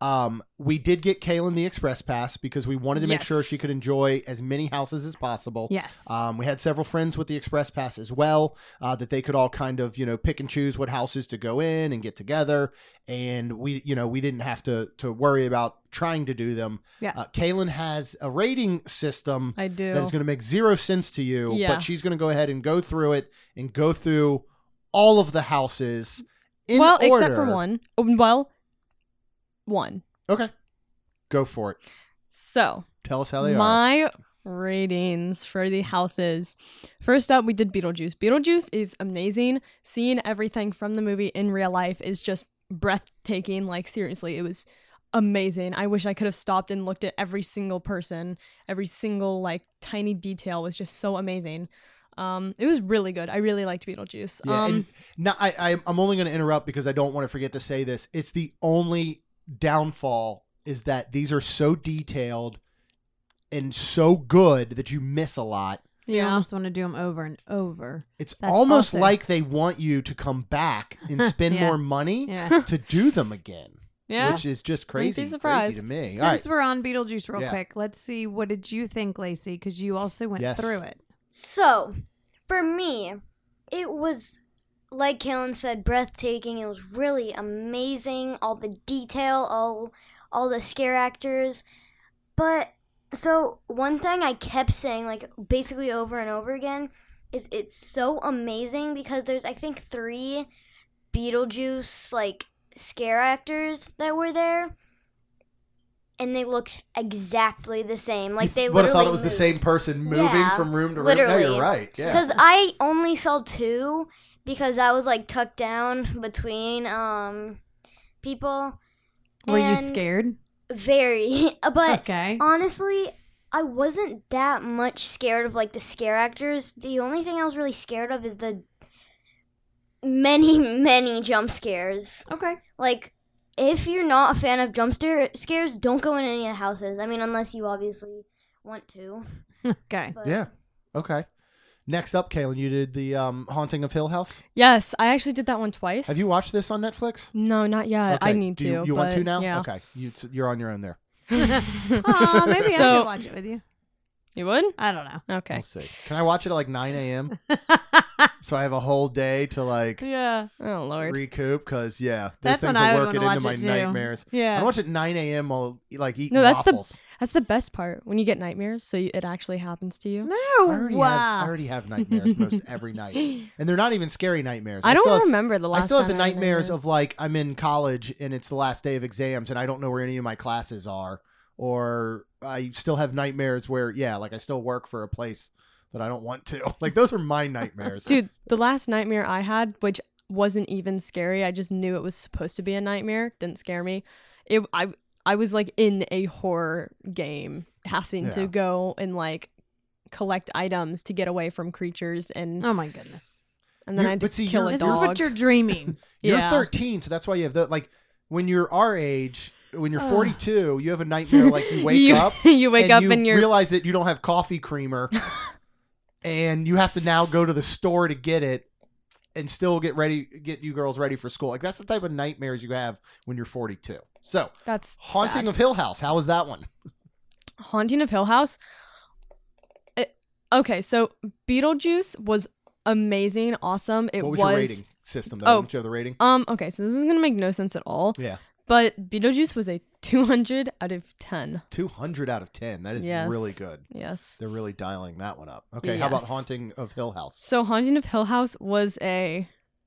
we did get Kaylin the Express Pass because we wanted to make sure Yes. she could enjoy as many houses as possible. Yes. We had several friends with the Express Pass as well, that they could all kind of, pick and choose what houses to go in and get together. And we didn't have to worry about trying to do them. Yeah. Kaylin has a rating system I do. that is going to make zero sense to you, Yeah. but she's going to go ahead and go through it and go through all of the houses in well, order. except for one. Well, one. Okay. Go for it. So, Tell us how they are. my ratings for the houses. First up, we did Beetlejuice. Beetlejuice is amazing. Seeing everything from the movie in real life is just breathtaking. Like, seriously, it was amazing. I wish I could have stopped and looked at every single person. Every single, tiny detail was just so amazing. It was really good. I really liked Beetlejuice. Yeah, and now I'm only going to interrupt because I don't want to forget to say this. It's the only downfall is that these are so detailed and so good that you miss a lot. You Yeah. almost want to do them over and over. It's That's almost also- like they want you to come back and spend Yeah. more money Yeah. to do them again, yeah. which is just crazy, surprised. crazy to me. Since All right. we're on Beetlejuice real Yeah. quick, let's see, what did you think, Lacey? Because you also went Yes. through it. So, for me, it was, like Kaylin said, breathtaking. It was really amazing. All the detail, all the scare actors. But, so, one thing I kept saying, basically over and over again, is it's so amazing because there's, I think, 3 Beetlejuice, scare actors that were there. And they looked exactly the same. They would have literally thought it was the moved. same person moving Yeah, from room to room. literally. No, you're right. Yeah. Because I only saw 2 because I was tucked down between people. Were you And scared? Very. But Okay. honestly, I wasn't that much scared of the scare actors. The only thing I was really scared of is many jump scares. Okay. Like, if you're not a fan of jump scares, don't go in any of the houses. I mean, unless you obviously want to. Okay. But Yeah. Okay. Next up, Kaylin, you did the Haunting of Hill House. Yes, I actually did that one twice. Have you watched this on Netflix? No, not yet. I Okay. need Do to. you want to but now? Yeah. Okay. You're on your own there. Oh, maybe I So- could watch it with you. You would? I don't know. Okay. We'll see. Can I watch it at like 9 a.m.? So I have a whole day to like Oh Lord. recoup? Because, yeah, those That's things when I will would work it wanna into my watch it too. nightmares. I Yeah. watch it at 9 a.m. while like eating No, that's the- waffles. That's the best part when you get nightmares. So it actually happens to you. No. I already have nightmares most every night. And they're not even scary nightmares. I still don't have- remember the last. I still have the time I had nightmares nightmare. of like I'm in college and it's the last day of exams and I don't know where any of my classes are, or I still have nightmares where like I still work for a place that I don't want to. Like those are my nightmares. Dude, the last nightmare I had, which wasn't even scary, I just knew it was supposed to be a nightmare. Didn't scare me. I was like in a horror game, having Yeah. to go and like collect items to get away from creatures, and Oh my goodness. then I had to but see, kill a This dog. is what you're dreaming. You're Yeah. 13, so that's why you have the like when you're our age. When you're Ugh. 42, you have a nightmare like you wake up. you wake up and you you're realize that you don't have coffee creamer, and you have to now go to the store to get it, and still get you girls ready for school. Like that's the type of nightmares you have when you're 42. So, that's Haunting sad. of Hill House. How was that one? Haunting of Hill House. Okay, so Beetlejuice was amazing, awesome. It What was your rating system? Though? Oh. Didn't you have the rating? Okay, so this is gonna make no sense at all. Yeah, But Beetlejuice was a 200 out of 10. 200 out of 10. That is Yes. really good. Yes. They're really dialing that one up. Okay, how about Yes. Haunting of Hill House? So Haunting of Hill House was a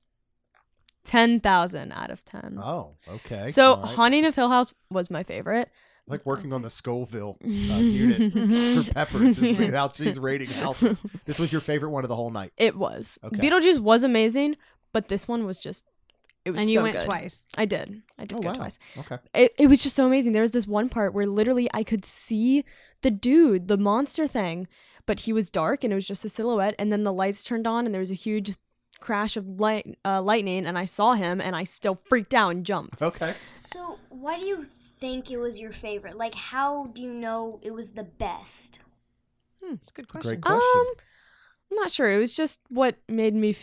10,000 out of 10. Oh, okay. So All right. Haunting of Hill House was my favorite. I like working on the Scoville unit for Peppers. This is how she's rating houses. This was your favorite one of the whole night. It was. Okay. Beetlejuice was amazing, but this one was just, it was And so you went good. twice. I did Oh, go wow. twice. Okay. It was just so amazing. There was this one part where literally I could see the dude, the monster thing, but he was dark and it was just a silhouette. And then the lights turned on and there was a huge crash of lightning, and I saw him and I still freaked out and jumped. Okay. So, why do you think it was your favorite? Like, how do you know it was the best? It's a good Great question. question. I'm not sure. It was just what made me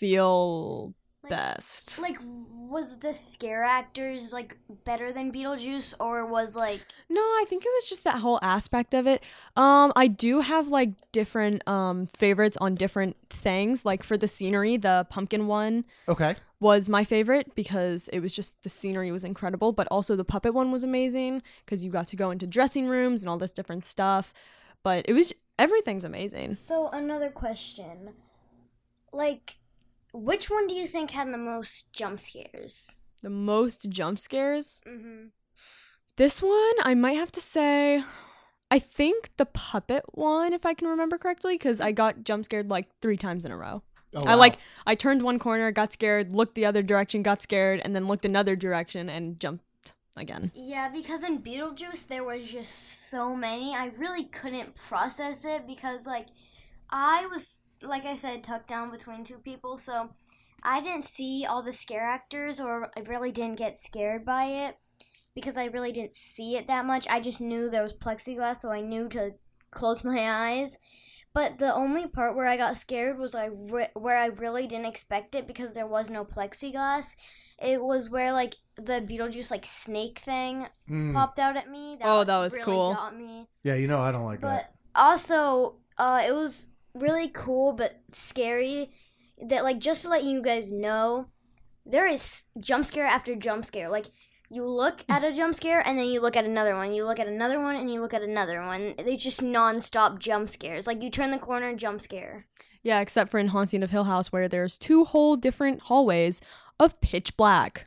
feel Like, best. Like, was the scare actors like better than Beetlejuice, or was like No, I think it was just that whole aspect of it. I do have like different favorites on different things. Like for the scenery, the pumpkin one Okay. was my favorite because it was just the scenery was incredible, but also the puppet one was amazing because you got to go into dressing rooms and all this different stuff. But it was everything's amazing. So another question. Like, which one do you think had the most jump scares? The most jump scares. Mm-hmm. This one, I might have to say, I think the puppet one, if I can remember correctly, because I got jump scared like 3 times in a row. Oh, I turned one corner, got scared, looked the other direction, got scared, and then looked another direction and jumped again. Yeah, because in Beetlejuice there was just so many. I really couldn't process it because like I was, like I said, tucked down between two people, so I didn't see all the scare actors, or I really didn't get scared by it because I really didn't see it that much. I just knew there was plexiglass, so I knew to close my eyes. But the only part where I got scared was where I really didn't expect it because there was no plexiglass. It was where like the Beetlejuice like snake thing popped out at me. Oh, that was really cool. Got me. Yeah, you know I don't like that. But also, it was really cool but scary. That like just to let you guys know, there is jump scare after jump scare. Like you look at a jump scare and then you look at another one. You look at another one and you look at another one. They just non-stop jump scares. Like you turn the corner, jump scare. Yeah, except for in Haunting of Hill House where there's 2 whole different hallways of pitch black.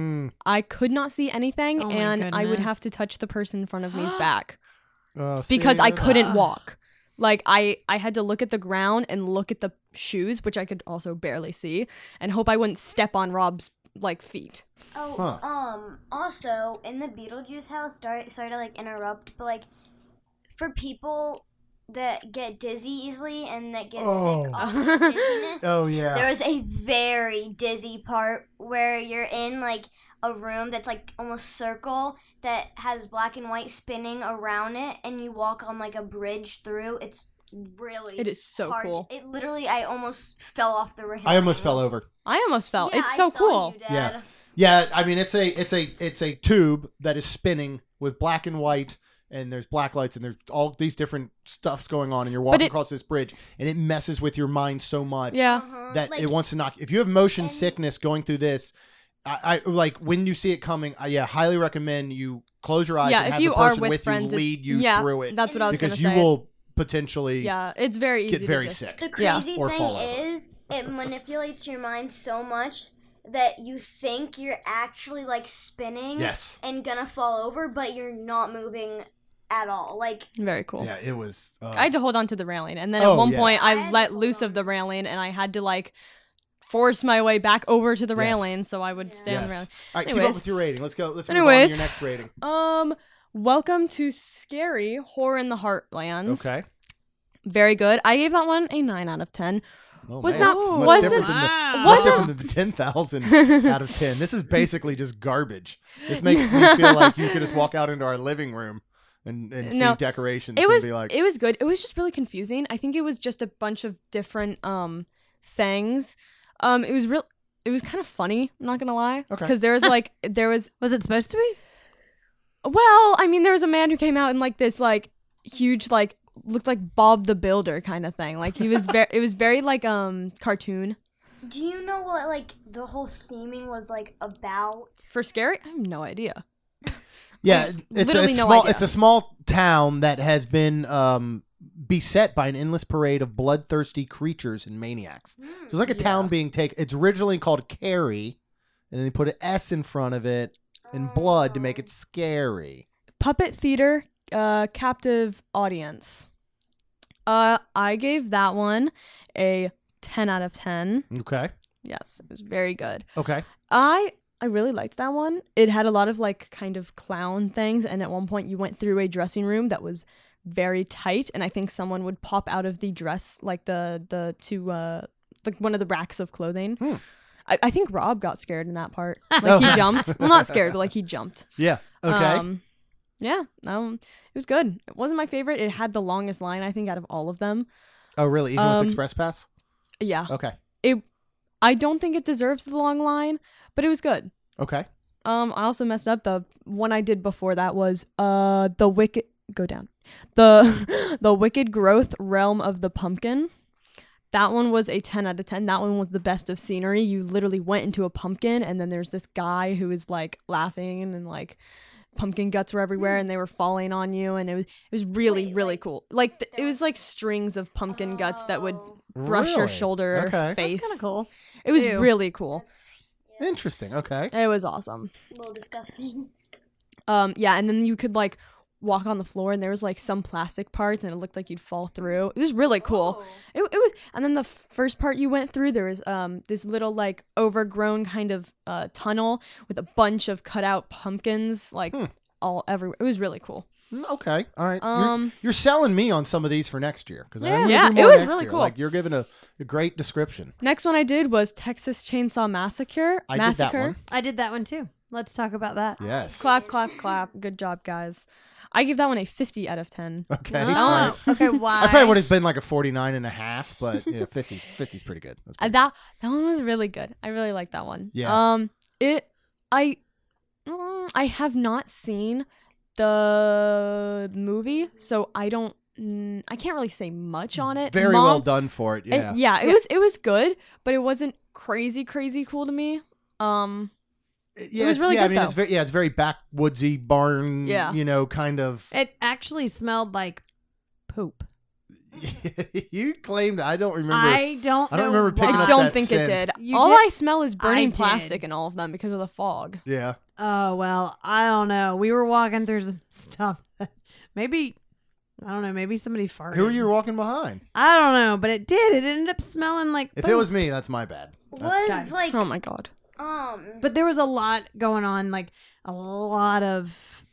I could not see anything, Oh my and I would goodness. have to touch the person in front of me's back. Oh, Because I see, couldn't walk. Like I had to look at the ground and look at the shoes, which I could also barely see, and hope I wouldn't step on Rob's like feet. Oh, also in the Beetlejuice house, sorry to like interrupt, but like for people that get dizzy easily and that get Oh. sick off of dizziness. Oh yeah. There was a very dizzy part where you're in like a room that's like almost circle that has black and white spinning around it, and you walk on like a bridge through. It's really It is so hard. cool. It literally, I almost fell off the railing. I almost fell over. I almost fell. Yeah, It's I so saw cool. you, Dad. Yeah. Yeah, I mean it's a tube that is spinning with black and white, and there's black lights, and there's all these different stuffs going on, and you're walking across this bridge, and it messes with your mind so much Yeah. Uh-huh. that Like, it wants to knock. If you have motion and- sickness going through this, I like when you see it coming. Highly recommend you close your eyes Yeah, and if have you the are person with with friends, you it's- lead you yeah, through it That's what I was because gonna you say. will potentially Yeah, it's very easy get very to just, sick. The Yeah. crazy Or thing fall over. is, it manipulates your mind so much that you think you're actually like spinning Yes. and gonna fall over, but you're not moving at all. Like, Very cool. Yeah, it was. I had to hold on to the railing, and then Oh, at one yeah. point I I had to let hold loose on. of the railing, and I had to like force my way back over to the Yes. railing so I would Yeah. stay on the railing. All right, keep up Anyways. with your rating. Let's go. Let's move on to Anyways. your next rating. Welcome to Scary Horror in the Heartlands. Okay. Very good. I gave that one a 9 out of 10. Oh, Was man. not- It's much wasn't- different than the, Wow. much wasn't- different than the 10,000 out of 10. This is basically just garbage. This makes me feel like you could just walk out into our living room and see No. decorations It was and be like, it was good. It was just really confusing. I think it was just a bunch of different things. It was kind of funny, I'm not gonna lie. Okay. Because there was Was it supposed to be? well, I mean, there was a man who came out in like this like huge like looked like Bob the Builder kind of thing. Like he was very it was very like cartoon. do you know what like the whole theming was like about? For Scary, I have no idea. yeah, literally it's no small. idea. It's a small town that has been beset by an endless parade of bloodthirsty creatures and maniacs. So it's like a town being taken. It's originally called Carrie, and then they put an S in front of it and blood to make it scary. Puppet theater, captive audience. I gave that one a 10 out of 10. Okay. Yes, it was very good. Okay. I really liked that one. It had a lot of like kind of clown things, and at one point you went through a dressing room that was very tight, and I think someone would pop out of the dress like the two like one of the racks of clothing. I think Rob got scared in that part. Like Oh. he jumped. Well, not scared, but like he jumped. Yeah. Okay. Yeah. It was good. It wasn't my favorite. It had the longest line I think out of all of them. Oh, really? Even with um, Express Pass? Yeah. Okay. I don't think it deserves the long line, but it was good. Okay. I also messed up. The one I did before that was the Wicked go down. The Wicked Growth Realm of the Pumpkin. That one was a 10 out of 10. That one was the best of scenery. You literally went into a pumpkin, and then there's this guy who is like laughing, and like pumpkin guts were everywhere, and they were falling on you, and it was really Wait, really like, cool. Like it there was like was- strings of pumpkin guts that would Oh, brush your Really? shoulder Okay. face. That's kind of cool. It was Ew. really cool. that's yeah, Interesting. Okay. It was awesome. a little disgusting. Yeah, and then you could like walk on the floor, and there was like some plastic parts, and it looked like you'd fall through. It was really cool. Oh. It was, and then the first part you went through, there was this little like overgrown kind of tunnel with a bunch of cutout pumpkins like all everywhere. It was really cool. Okay. All right. Um, you're selling me on some of these for next year because Yeah, it was really cool. Like you're giving a great description. Next one I did was Texas Chainsaw Massacre. I did that one. I did that one too. Let's talk about that. Yes. Clap, clap, clap. Good job, guys. I give that one a 50 out of 10. Okay. Oh, all right. okay. Why? I probably would have been like a 49 and a half, but yeah, 50's pretty good. That's pretty That one was really good. I really liked that one. Yeah. I have not seen the movie, so I can't really say much on it. Very Mom- well done for it. Yeah. It was good, but it wasn't crazy cool to me. Yeah, It was really I good, mean, though. it's very backwoodsy barn. Yeah. Kind of. It actually smelled like poop. You claimed. I don't remember. I don't remember picking why. up I don't that think scent. it did. You All did? I smell is burning did. plastic in all of them because of the fog. Yeah. Oh, well, I don't know. We were walking through some stuff. Maybe, I don't know, maybe somebody farted. Who are you walking behind? I don't know, but it did. It ended up smelling like If poop. it was me, that's my bad. That's- Was like Oh my god. But there was a lot going on, like a lot of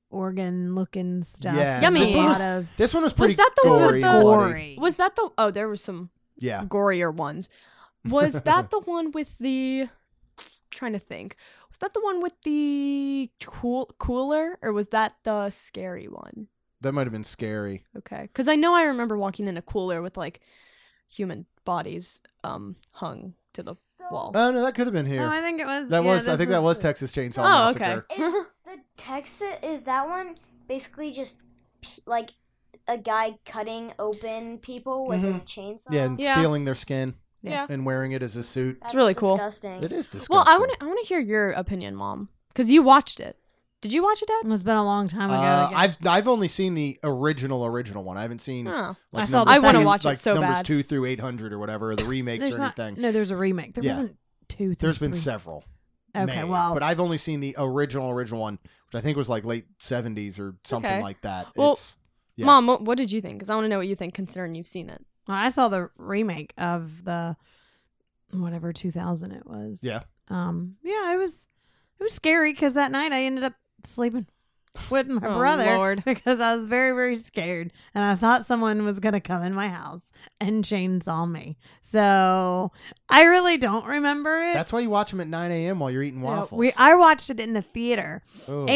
organ looking stuff. Yeah. Yummy. There's a This lot one of This one was pretty that the one gory. with and the- bloody. gory. Was that the? Oh, there was some Yeah. gorier ones. Was that the one with the? Trying to think. Was that the one with the cooler, or was that the scary one? That might have been scary. Okay, because I know I remember walking in a cooler with like human bodies hung to the wall. Oh no, that could have been here. No, I think it was. That yeah, was. I this think that was Texas Chainsaw Oh, okay. Massacre. Is the Texas is that one basically just like a guy cutting open people with his chainsaw? Yeah, and Yeah. stealing their skin Yeah. and wearing it as a suit. That's really cool. disgusting. It is disgusting. Well, I want to hear your opinion, Mom, because you watched it. Did you watch it, Dad? It's been a long time ago. I guess. I've only seen the original one. I haven't seen. Oh. Like, I saw numbers the I wanna two- watch it like so numbers bad. 2 through 800 or whatever, or the remakes There's or not. anything. No, there's a remake. There Yeah. wasn't 2. There's been 3. several. Okay, made, well, but I've only seen the original one, which I think was like late 70s or something Okay. like that. Well, It's yeah. Mom, what did you think? Because I want to know what you think, considering you've seen it. well, I saw the remake of the whatever 2000 it was. Yeah. Yeah, it was scary because that night I ended up sleeping with my Oh, brother Lord. because I was very, very scared and I thought someone was going to come in my house and chainsaw me. So I really don't remember it. That's why you watch them at 9 a.m. while you're eating Yeah, waffles. I watched it in the theater Ugh.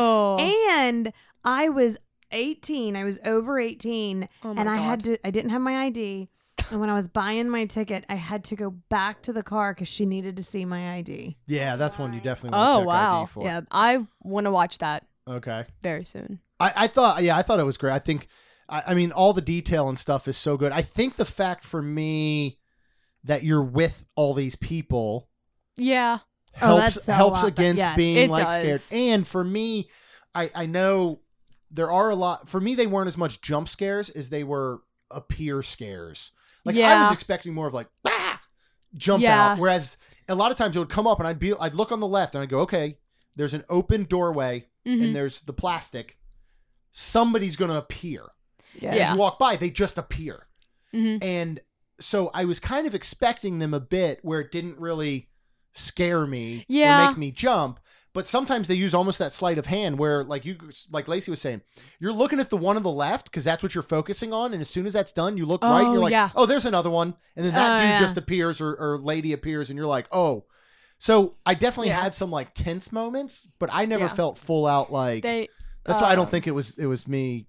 and I was 18. I was over 18 Oh my and God. I didn't have my ID. And when I was buying my ticket, I had to go back to the car because she needed to see my ID. Yeah, that's one you definitely want to Oh, check wow. ID for. Yeah. I want to watch that Okay. very soon. I thought it was great. I think, I mean, all the detail and stuff is so good. I think the fact for me that you're with all these people Yeah. Oh, helps that's a lot, but against yes. being It like does. scared. And for me, I know there are a lot. For me, they weren't as much jump scares as they were appear scares. Like I Yeah. was expecting more of like jump Yeah. out, whereas a lot of times it would come up and I'd look on the left and I'd go, okay, there's an open doorway Mhm. and there's the plastic. Somebody's gonna appear. Yeah. As you walk by, they just appear. Mhm. And so I was kind of expecting them a bit where it didn't really scare me Yeah. or make me jump. But sometimes they use almost that sleight of hand where, like Lacey was saying, you're looking at the one on the left because that's what you're focusing on. And as soon as that's done, you look right and you're like, yeah. oh, there's another one. And then that Oh, dude yeah. just appears or lady appears and you're like, oh. So I definitely Yeah. had some like tense moments, but I never Yeah. felt full out like. They. That's why I don't um, think it was me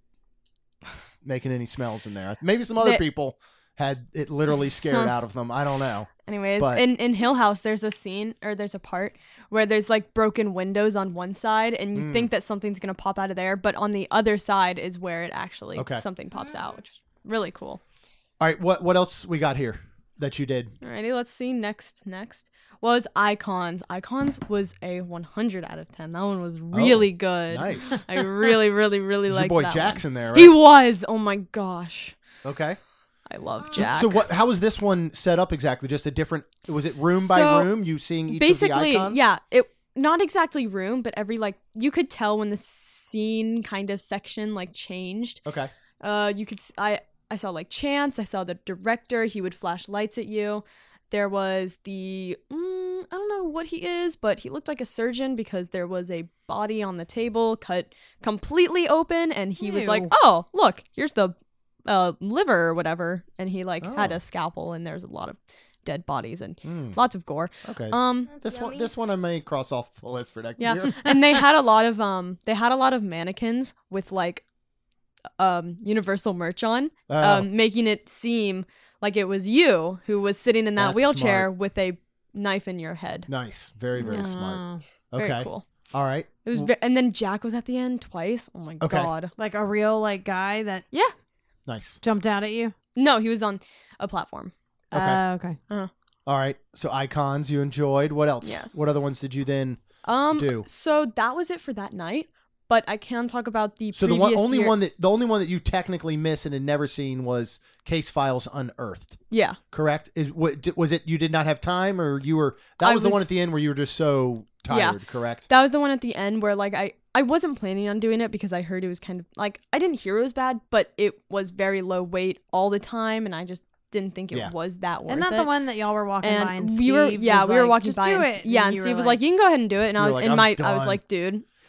making any smells in there. Maybe some other They- people had it literally scared out of them. I don't know. Anyways, But- in Hill House, there's a part where there's like broken windows on one side, and you think that something's gonna pop out of there, but on the other side is where it actually Okay. something pops out, which is really cool. All right, what else we got here that you did? Alrighty, let's see. Next was Icons. Icons was a 100 out of 10. That one was really good. Nice. I really, really, really Your liked boy that Jackson one. there, right? He was. Oh my gosh, Okay. I love So, Jack. so what? How was this one set up exactly? Just a different? Was it room by So, room? You seeing each Basically, of the icons? yeah. It not exactly room, but every like you could tell when the scene kind of section like changed. Okay. You could I saw like Chance. I saw the director. He would flash lights at you. There was the I don't know what he is, but he looked like a surgeon because there was a body on the table cut completely open, and he was like, Ew. "Oh, look, here's the liver or whatever," and he like had Oh. a scalpel, and there's a lot of dead bodies and Mm, lots of gore. okay. That's This one I may cross off the list for next Yeah, year. and they had a lot of mannequins with like Universal merch on, Oh. making it seem like it was you who was sitting in that That's wheelchair smart. with a knife in your head. Nice. Very, very smart. Okay. Very cool. All right. It was, and then Jack was at the end twice. Oh my Okay. god! Like a real like guy that Yeah, Nice. jumped out at you. no, he was on a platform. Okay. Okay. All right. So icons you enjoyed. What else? Yes. What other ones did you then do? So that was it for that night. But I can talk about the So the previous only year. one that you technically missed and had never seen was Case Files Unearthed. Yeah, Correct? Was it you did not have time, or you were? That I was the one was- at the end where you were just so tired. Correct? that was the one at the end where like I wasn't planning on doing it because I heard it was kind of like I didn't hear it was bad, but it was very low weight all the time, and I just didn't think it Yeah. was that worth Isn't that it. the one that y'all were walking by and we were Steve we was were like, walking "Just by do and it." yeah, and you Steve were was like, "You can go ahead and do it," and You I were was like, "I'm I was done." like, "Dude,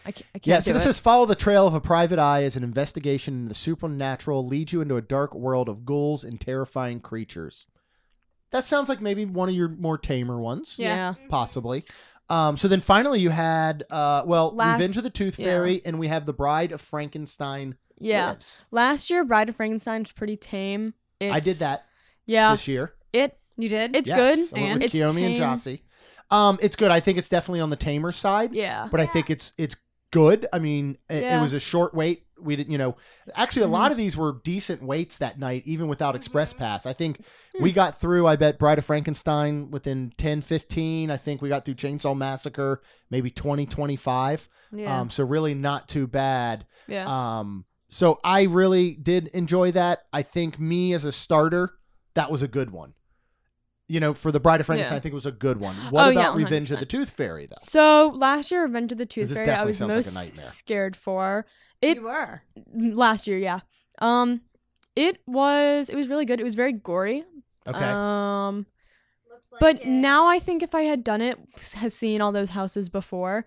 I can't Yeah, do so this it. is follow the trail of a private eye as an investigation into the supernatural leads you into a dark world of ghouls and terrifying creatures. That sounds like maybe one of your more tamer ones. Yeah. Possibly. So then finally you had, Revenge of the Tooth yeah. Fairy, and we have The Bride of Frankenstein Yeah. Lives. Last year, Bride of Frankenstein was pretty tame. I did that Yeah. this year. You did? It's Yes, good. I went with It's Kiyomi and tame. Jossie. It's good. I think it's definitely on the tamer side, Yeah. but I think it's good. I mean, it Yeah. was a short wait. We didn't, actually a lot of these were decent waits that night, even without Express Pass. I think we got through, I bet, Bride of Frankenstein within 10, 15. I think we got through Chainsaw Massacre, maybe 20, 25. Yeah. So really not too bad. Yeah. So I really did enjoy that. I think me as a starter, that was a good one. For the Bride of Frankenstein, Yeah. I think it was a good one. What Oh, yeah, about Revenge of 100%. the Tooth Fairy, though? So last year, Revenge of the Tooth This Fairy, I definitely was sounds like a most nightmare. scared for. It You were. last year, yeah. It was really good. It was very gory. Okay. But now I think if I had done it, has seen all those houses before,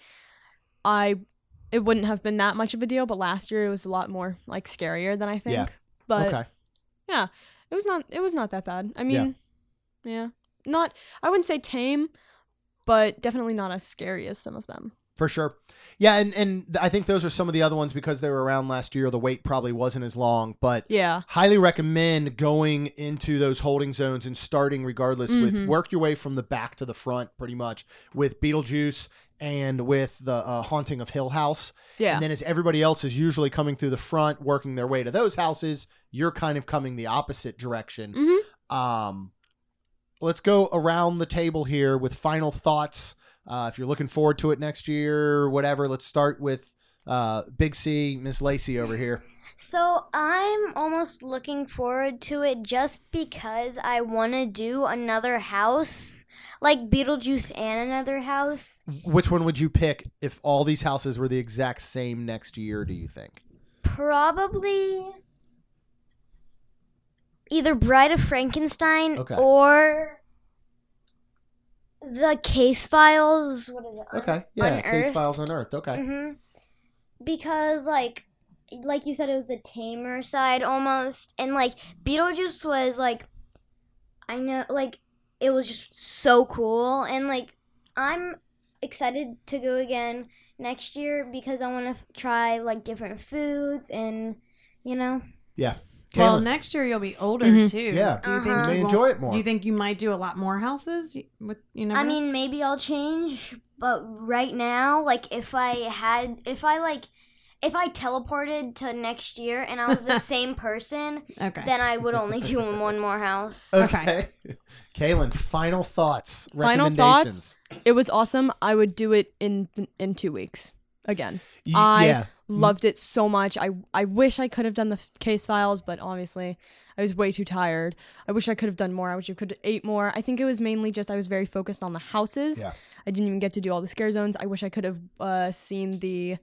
it wouldn't have been that much of a deal. But last year it was a lot more like scarier than I think. Yeah. But Okay. yeah, it was not that bad. I mean, yeah, I wouldn't say tame, but definitely not as scary as some of them. For sure. Yeah, and I think those are some of the other ones because they were around last year. The wait probably wasn't as long, but Yeah. highly recommend going into those holding zones and starting regardless with work your way from the back to the front pretty much with Beetlejuice and with the Haunting of Hill House. Yeah. And then as everybody else is usually coming through the front, working their way to those houses, you're kind of coming the opposite direction. Let's go around the table here with final thoughts. If you're looking forward to it next year or whatever, let's start with Big C, Miss Lacey over here. So I'm almost looking forward to it just because I want to do another house, like Beetlejuice and another house. Which one would you pick if all these houses were the exact same next year, do you think? Probably either Bride of Frankenstein Okay. or the Case Files. What is it? Okay. Yeah, On Case Earth? Files on Earth. Okay. Because like you said, it was the tamer side almost, and like Beetlejuice was like, I know, like it was just so cool, and like I'm excited to go again next year because I want to try like different foods and Yeah. Well, Kaylin. next year you'll be older too. Yeah. Do you think You may you won't- enjoy it more. Do you think you might do a lot more houses? I mean, maybe I'll change, but right now, like if I teleported to next year and I was the same person, okay. then I would only do one more house. Okay. Kaylin, final thoughts, Final recommendations. thoughts? It was awesome. I would do it in 2 weeks again. Yeah. Loved it so much. I wish I could have done the Case Files, but obviously I was way too tired. I wish I could have done more. I wish I could have ate more. I think it was mainly just I was very focused on the houses. Yeah. I didn't even get to do all the scare zones. I wish I could have seen the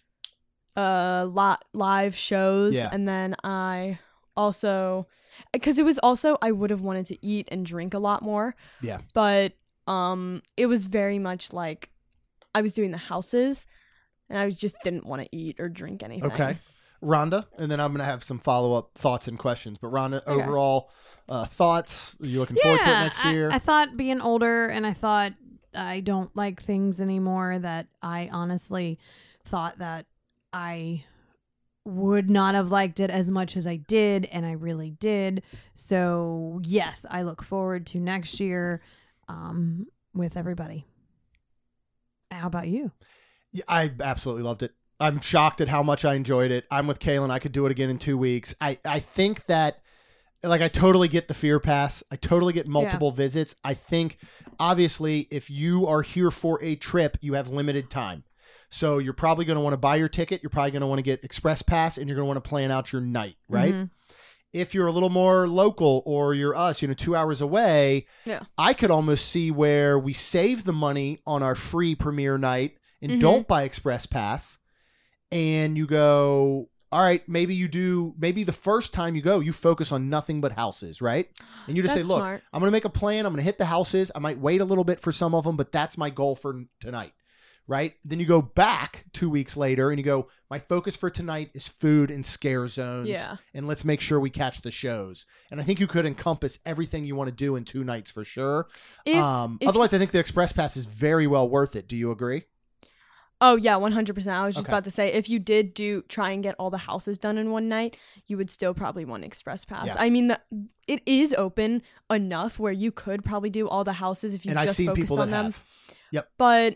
live shows. Yeah. And then I also, because it was also, I would have wanted to eat and drink a lot more. Yeah. But it was very much like I was doing the houses and I just didn't want to eat or drink anything. Okay. Rhonda, and then I'm going to have some follow-up thoughts and questions. But Rhonda, Okay. overall thoughts? Are you looking forward to it next year? I thought being older and I thought I don't like things anymore that I honestly thought that I would not have liked it as much as I did, and I really did. So, yes, I look forward to next year with everybody. How about you? Yeah, I absolutely loved it. I'm shocked at how much I enjoyed it. I'm with Kaylin. I could do it again in 2 weeks. I think that, like, I totally get the fear pass. I totally get multiple visits. I think, obviously, if you are here for a trip, you have limited time. So you're probably going to want to buy your ticket. You're probably going to want to get Express Pass, and you're going to want to plan out your night, right? Mm-hmm. If you're a little more local or you're us, 2 hours away, Yeah. I could almost see where we save the money on our free premiere night and don't buy Express Pass, and you go, all right, maybe the first time you go, you focus on nothing but houses, right? And you just That's say, look, smart. I'm going to make a plan. I'm going to hit the houses. I might wait a little bit for some of them, but that's my goal for tonight. right? Then you go back 2 weeks later and you go, my focus for tonight is food and scare zones. Yeah. And let's make sure we catch the shows. And I think you could encompass everything you want to do in 2 nights for sure. If Otherwise, I think the Express Pass is very well worth it. Do you agree? Oh yeah, 100%. I was just Okay. about to say, if you did try and get all the houses done in one night, you would still probably want Express Pass. Yeah. I mean, it is open enough where you could probably do all the houses if you And I've just seen focused people that on them. have. Yep. But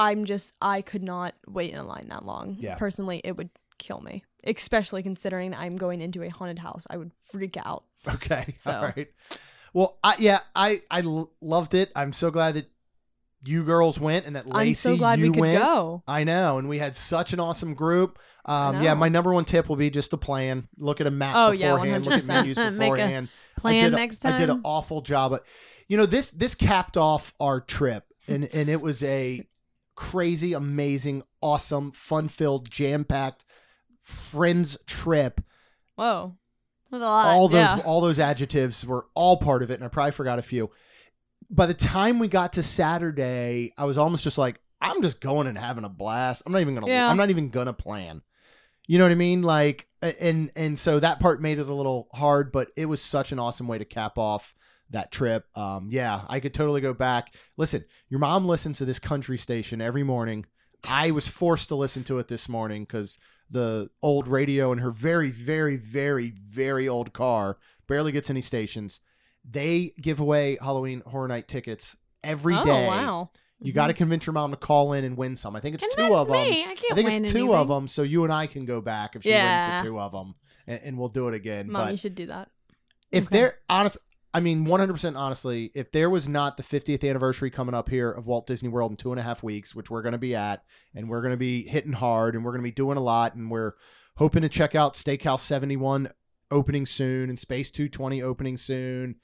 I could not wait in a line that long. Yeah. Personally, it would kill me, especially considering I'm going into a haunted house. I would freak out. Okay. So. All right. Well, I loved it. I'm so glad that you girls went and that Lacey, I'm so glad you we could went. go. I know, and we had such an awesome group. I Yeah, know. my number one tip will be just to plan. Look at a map Oh, yeah, beforehand. Look at 100%. menus Make a beforehand. Plan next time. I did an awful job. But, this capped off our trip, and it was a crazy, amazing, awesome, fun-filled, jam-packed friends trip. Whoa. It was a lot. All those adjectives were all part of it, and I probably forgot a few. By the time we got to Saturday, I was almost just like, I'm just going and having a blast. I'm not even gonna plan. You know what I mean? Like, and so that part made it a little hard, but it was such an awesome way to cap off that trip. Yeah, I could totally go back. Listen, your mom listens to this country station every morning. I was forced to listen to it this morning because the old radio in her very, very, very, very old car barely gets any stations. They give away Halloween Horror Night tickets every day. Oh, wow. You got to convince your mom to call in and win some. I think it's And 2 that's of them. me. I can't I think win it's 2 anything. of them, so you and I can go back if she Yeah. wins the 2 of them, and we'll do it again. Mom, but you should do that. if Okay. they're honest, 100% honestly, if there was not the 50th anniversary coming up here of Walt Disney World in 2.5 weeks, which we're going to be at, and we're going to be hitting hard, and we're going to be doing a lot, and we're hoping to check out Steakhouse 71 opening soon and Space 220 opening soon,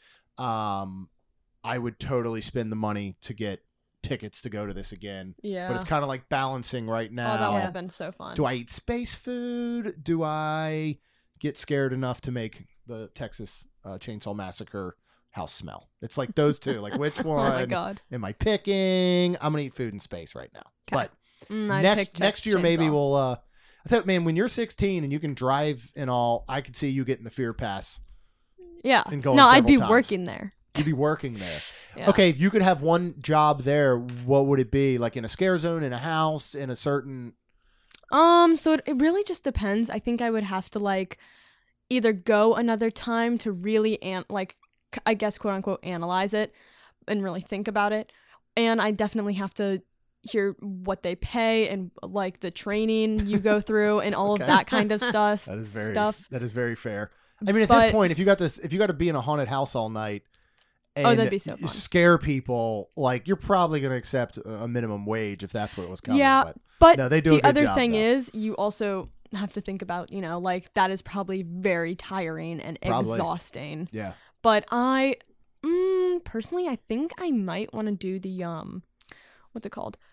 I would totally spend the money to get tickets to go to this again. Yeah. But it's kind of like balancing right now. Oh, that would have been so fun. Do I eat space food? Do I get scared enough to make the Texas Chainsaw Massacre house smell? It's like those two. Like, which Oh my one god. am I picking? I'm gonna eat food in space right now. Okay. But I'd pick next year Chainsaw. maybe we'll. I thought, man, when you're 16 and you can drive and all, I could see you getting the Fear Pass. Yeah. and going No, I'd several be times. working there. You'd be working there. Yeah. Okay, if you could have one job there, what would it be? Like in a scare zone, in a house, in a certain. So it really just depends. I think I would have to either go another time to really I guess quote unquote analyze it and really think about it, and I definitely have to hear what they pay and the training you go through and all Okay. of that kind of stuff. That is very stuff. That is very fair. I mean, at this But- point, if you got to be in a haunted house all night, and Oh, that'd be so fun. scare people, you're probably going to accept a minimum wage if that's what was coming. Yeah, but But no, they do a the good other job, thing though. is, you also have to think about, that is probably very tiring and Probably. exhausting. yeah, But I, personally, I think I might want to do the what's it called?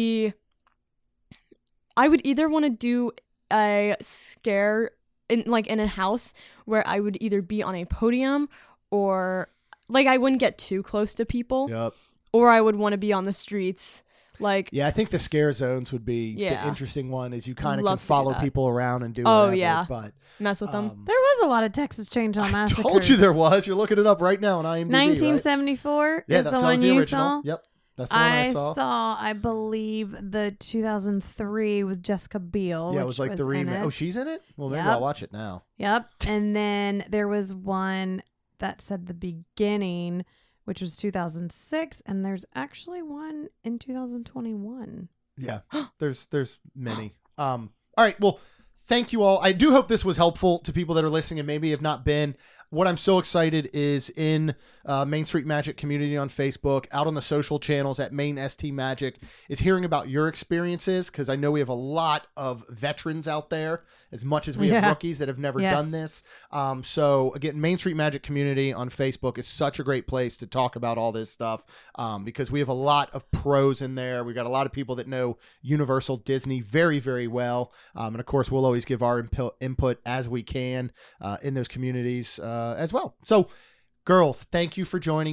I would either want to do a scare in a house where I would either be on a podium or I wouldn't get too close to people, yep, or I would want to be on the streets. yeah. I think the scare zones would be the Yeah. interesting one. Is you kind of Love can to do follow that. people around and do. Oh, whatever, yeah. but mess with them. There was a lot of Texas Chainsaw I Massacres. told you there was. You're looking it up right now on IMDb. 1974 Yeah, is that the sounds one the you original. saw. Yep, that's the one I I saw. I believe, the 2003 with Jessica Biel. Yeah, it which was like the in remake. it. Oh, she's in it. Well, maybe Yep. I'll watch it now. Yep. And then there was one that said The Beginning, which was 2006, and there's actually one in 2021. Yeah, there's many. All right, well, thank you all. I do hope this was helpful to people that are listening and maybe have not been. What I'm so excited is in Main Street Magic community on Facebook, out on the social channels at Main ST Magic, is hearing about your experiences, because I know we have a lot of veterans out there, as much as we have Yeah. rookies that have never Yes. done this. So again, Main Street Magic community on Facebook is such a great place to talk about all this stuff, because we have a lot of pros in there. We got a lot of people that know Universal Disney very, very well. And of course, we'll always give our input as we can in those communities as well. So, girls, thank you for joining me.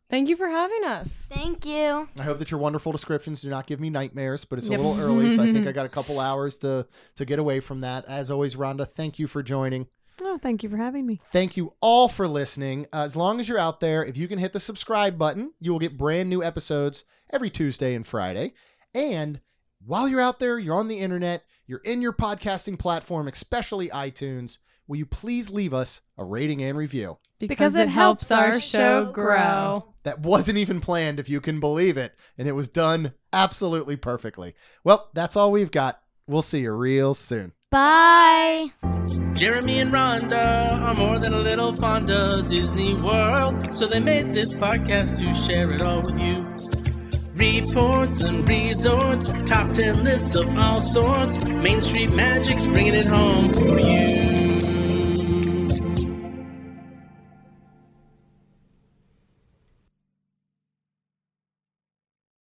Thank you for having us. Thank you. I hope that your wonderful descriptions do not give me nightmares, but it's a Yep. little early, so I think I got a couple hours to get away from that. As always, Rhonda, thank you for joining. Oh, thank you for having me. Thank you all for listening. As long as you're out there, if you can hit the subscribe button, you will get brand new episodes every Tuesday and Friday. And while you're out there, you're on the internet, you're in your podcasting platform, especially iTunes, will you please leave us a rating and review? Because it helps our show grow. That wasn't even planned, if you can believe it, and it was done absolutely perfectly. Well, that's all we've got. We'll see you real soon. Bye. Jeremy and Rhonda are more than a little fond of Disney World, so they made this podcast to share it all with you. Reports and resorts, top 10 lists of all sorts, Main Street Magic's bringing it home for you.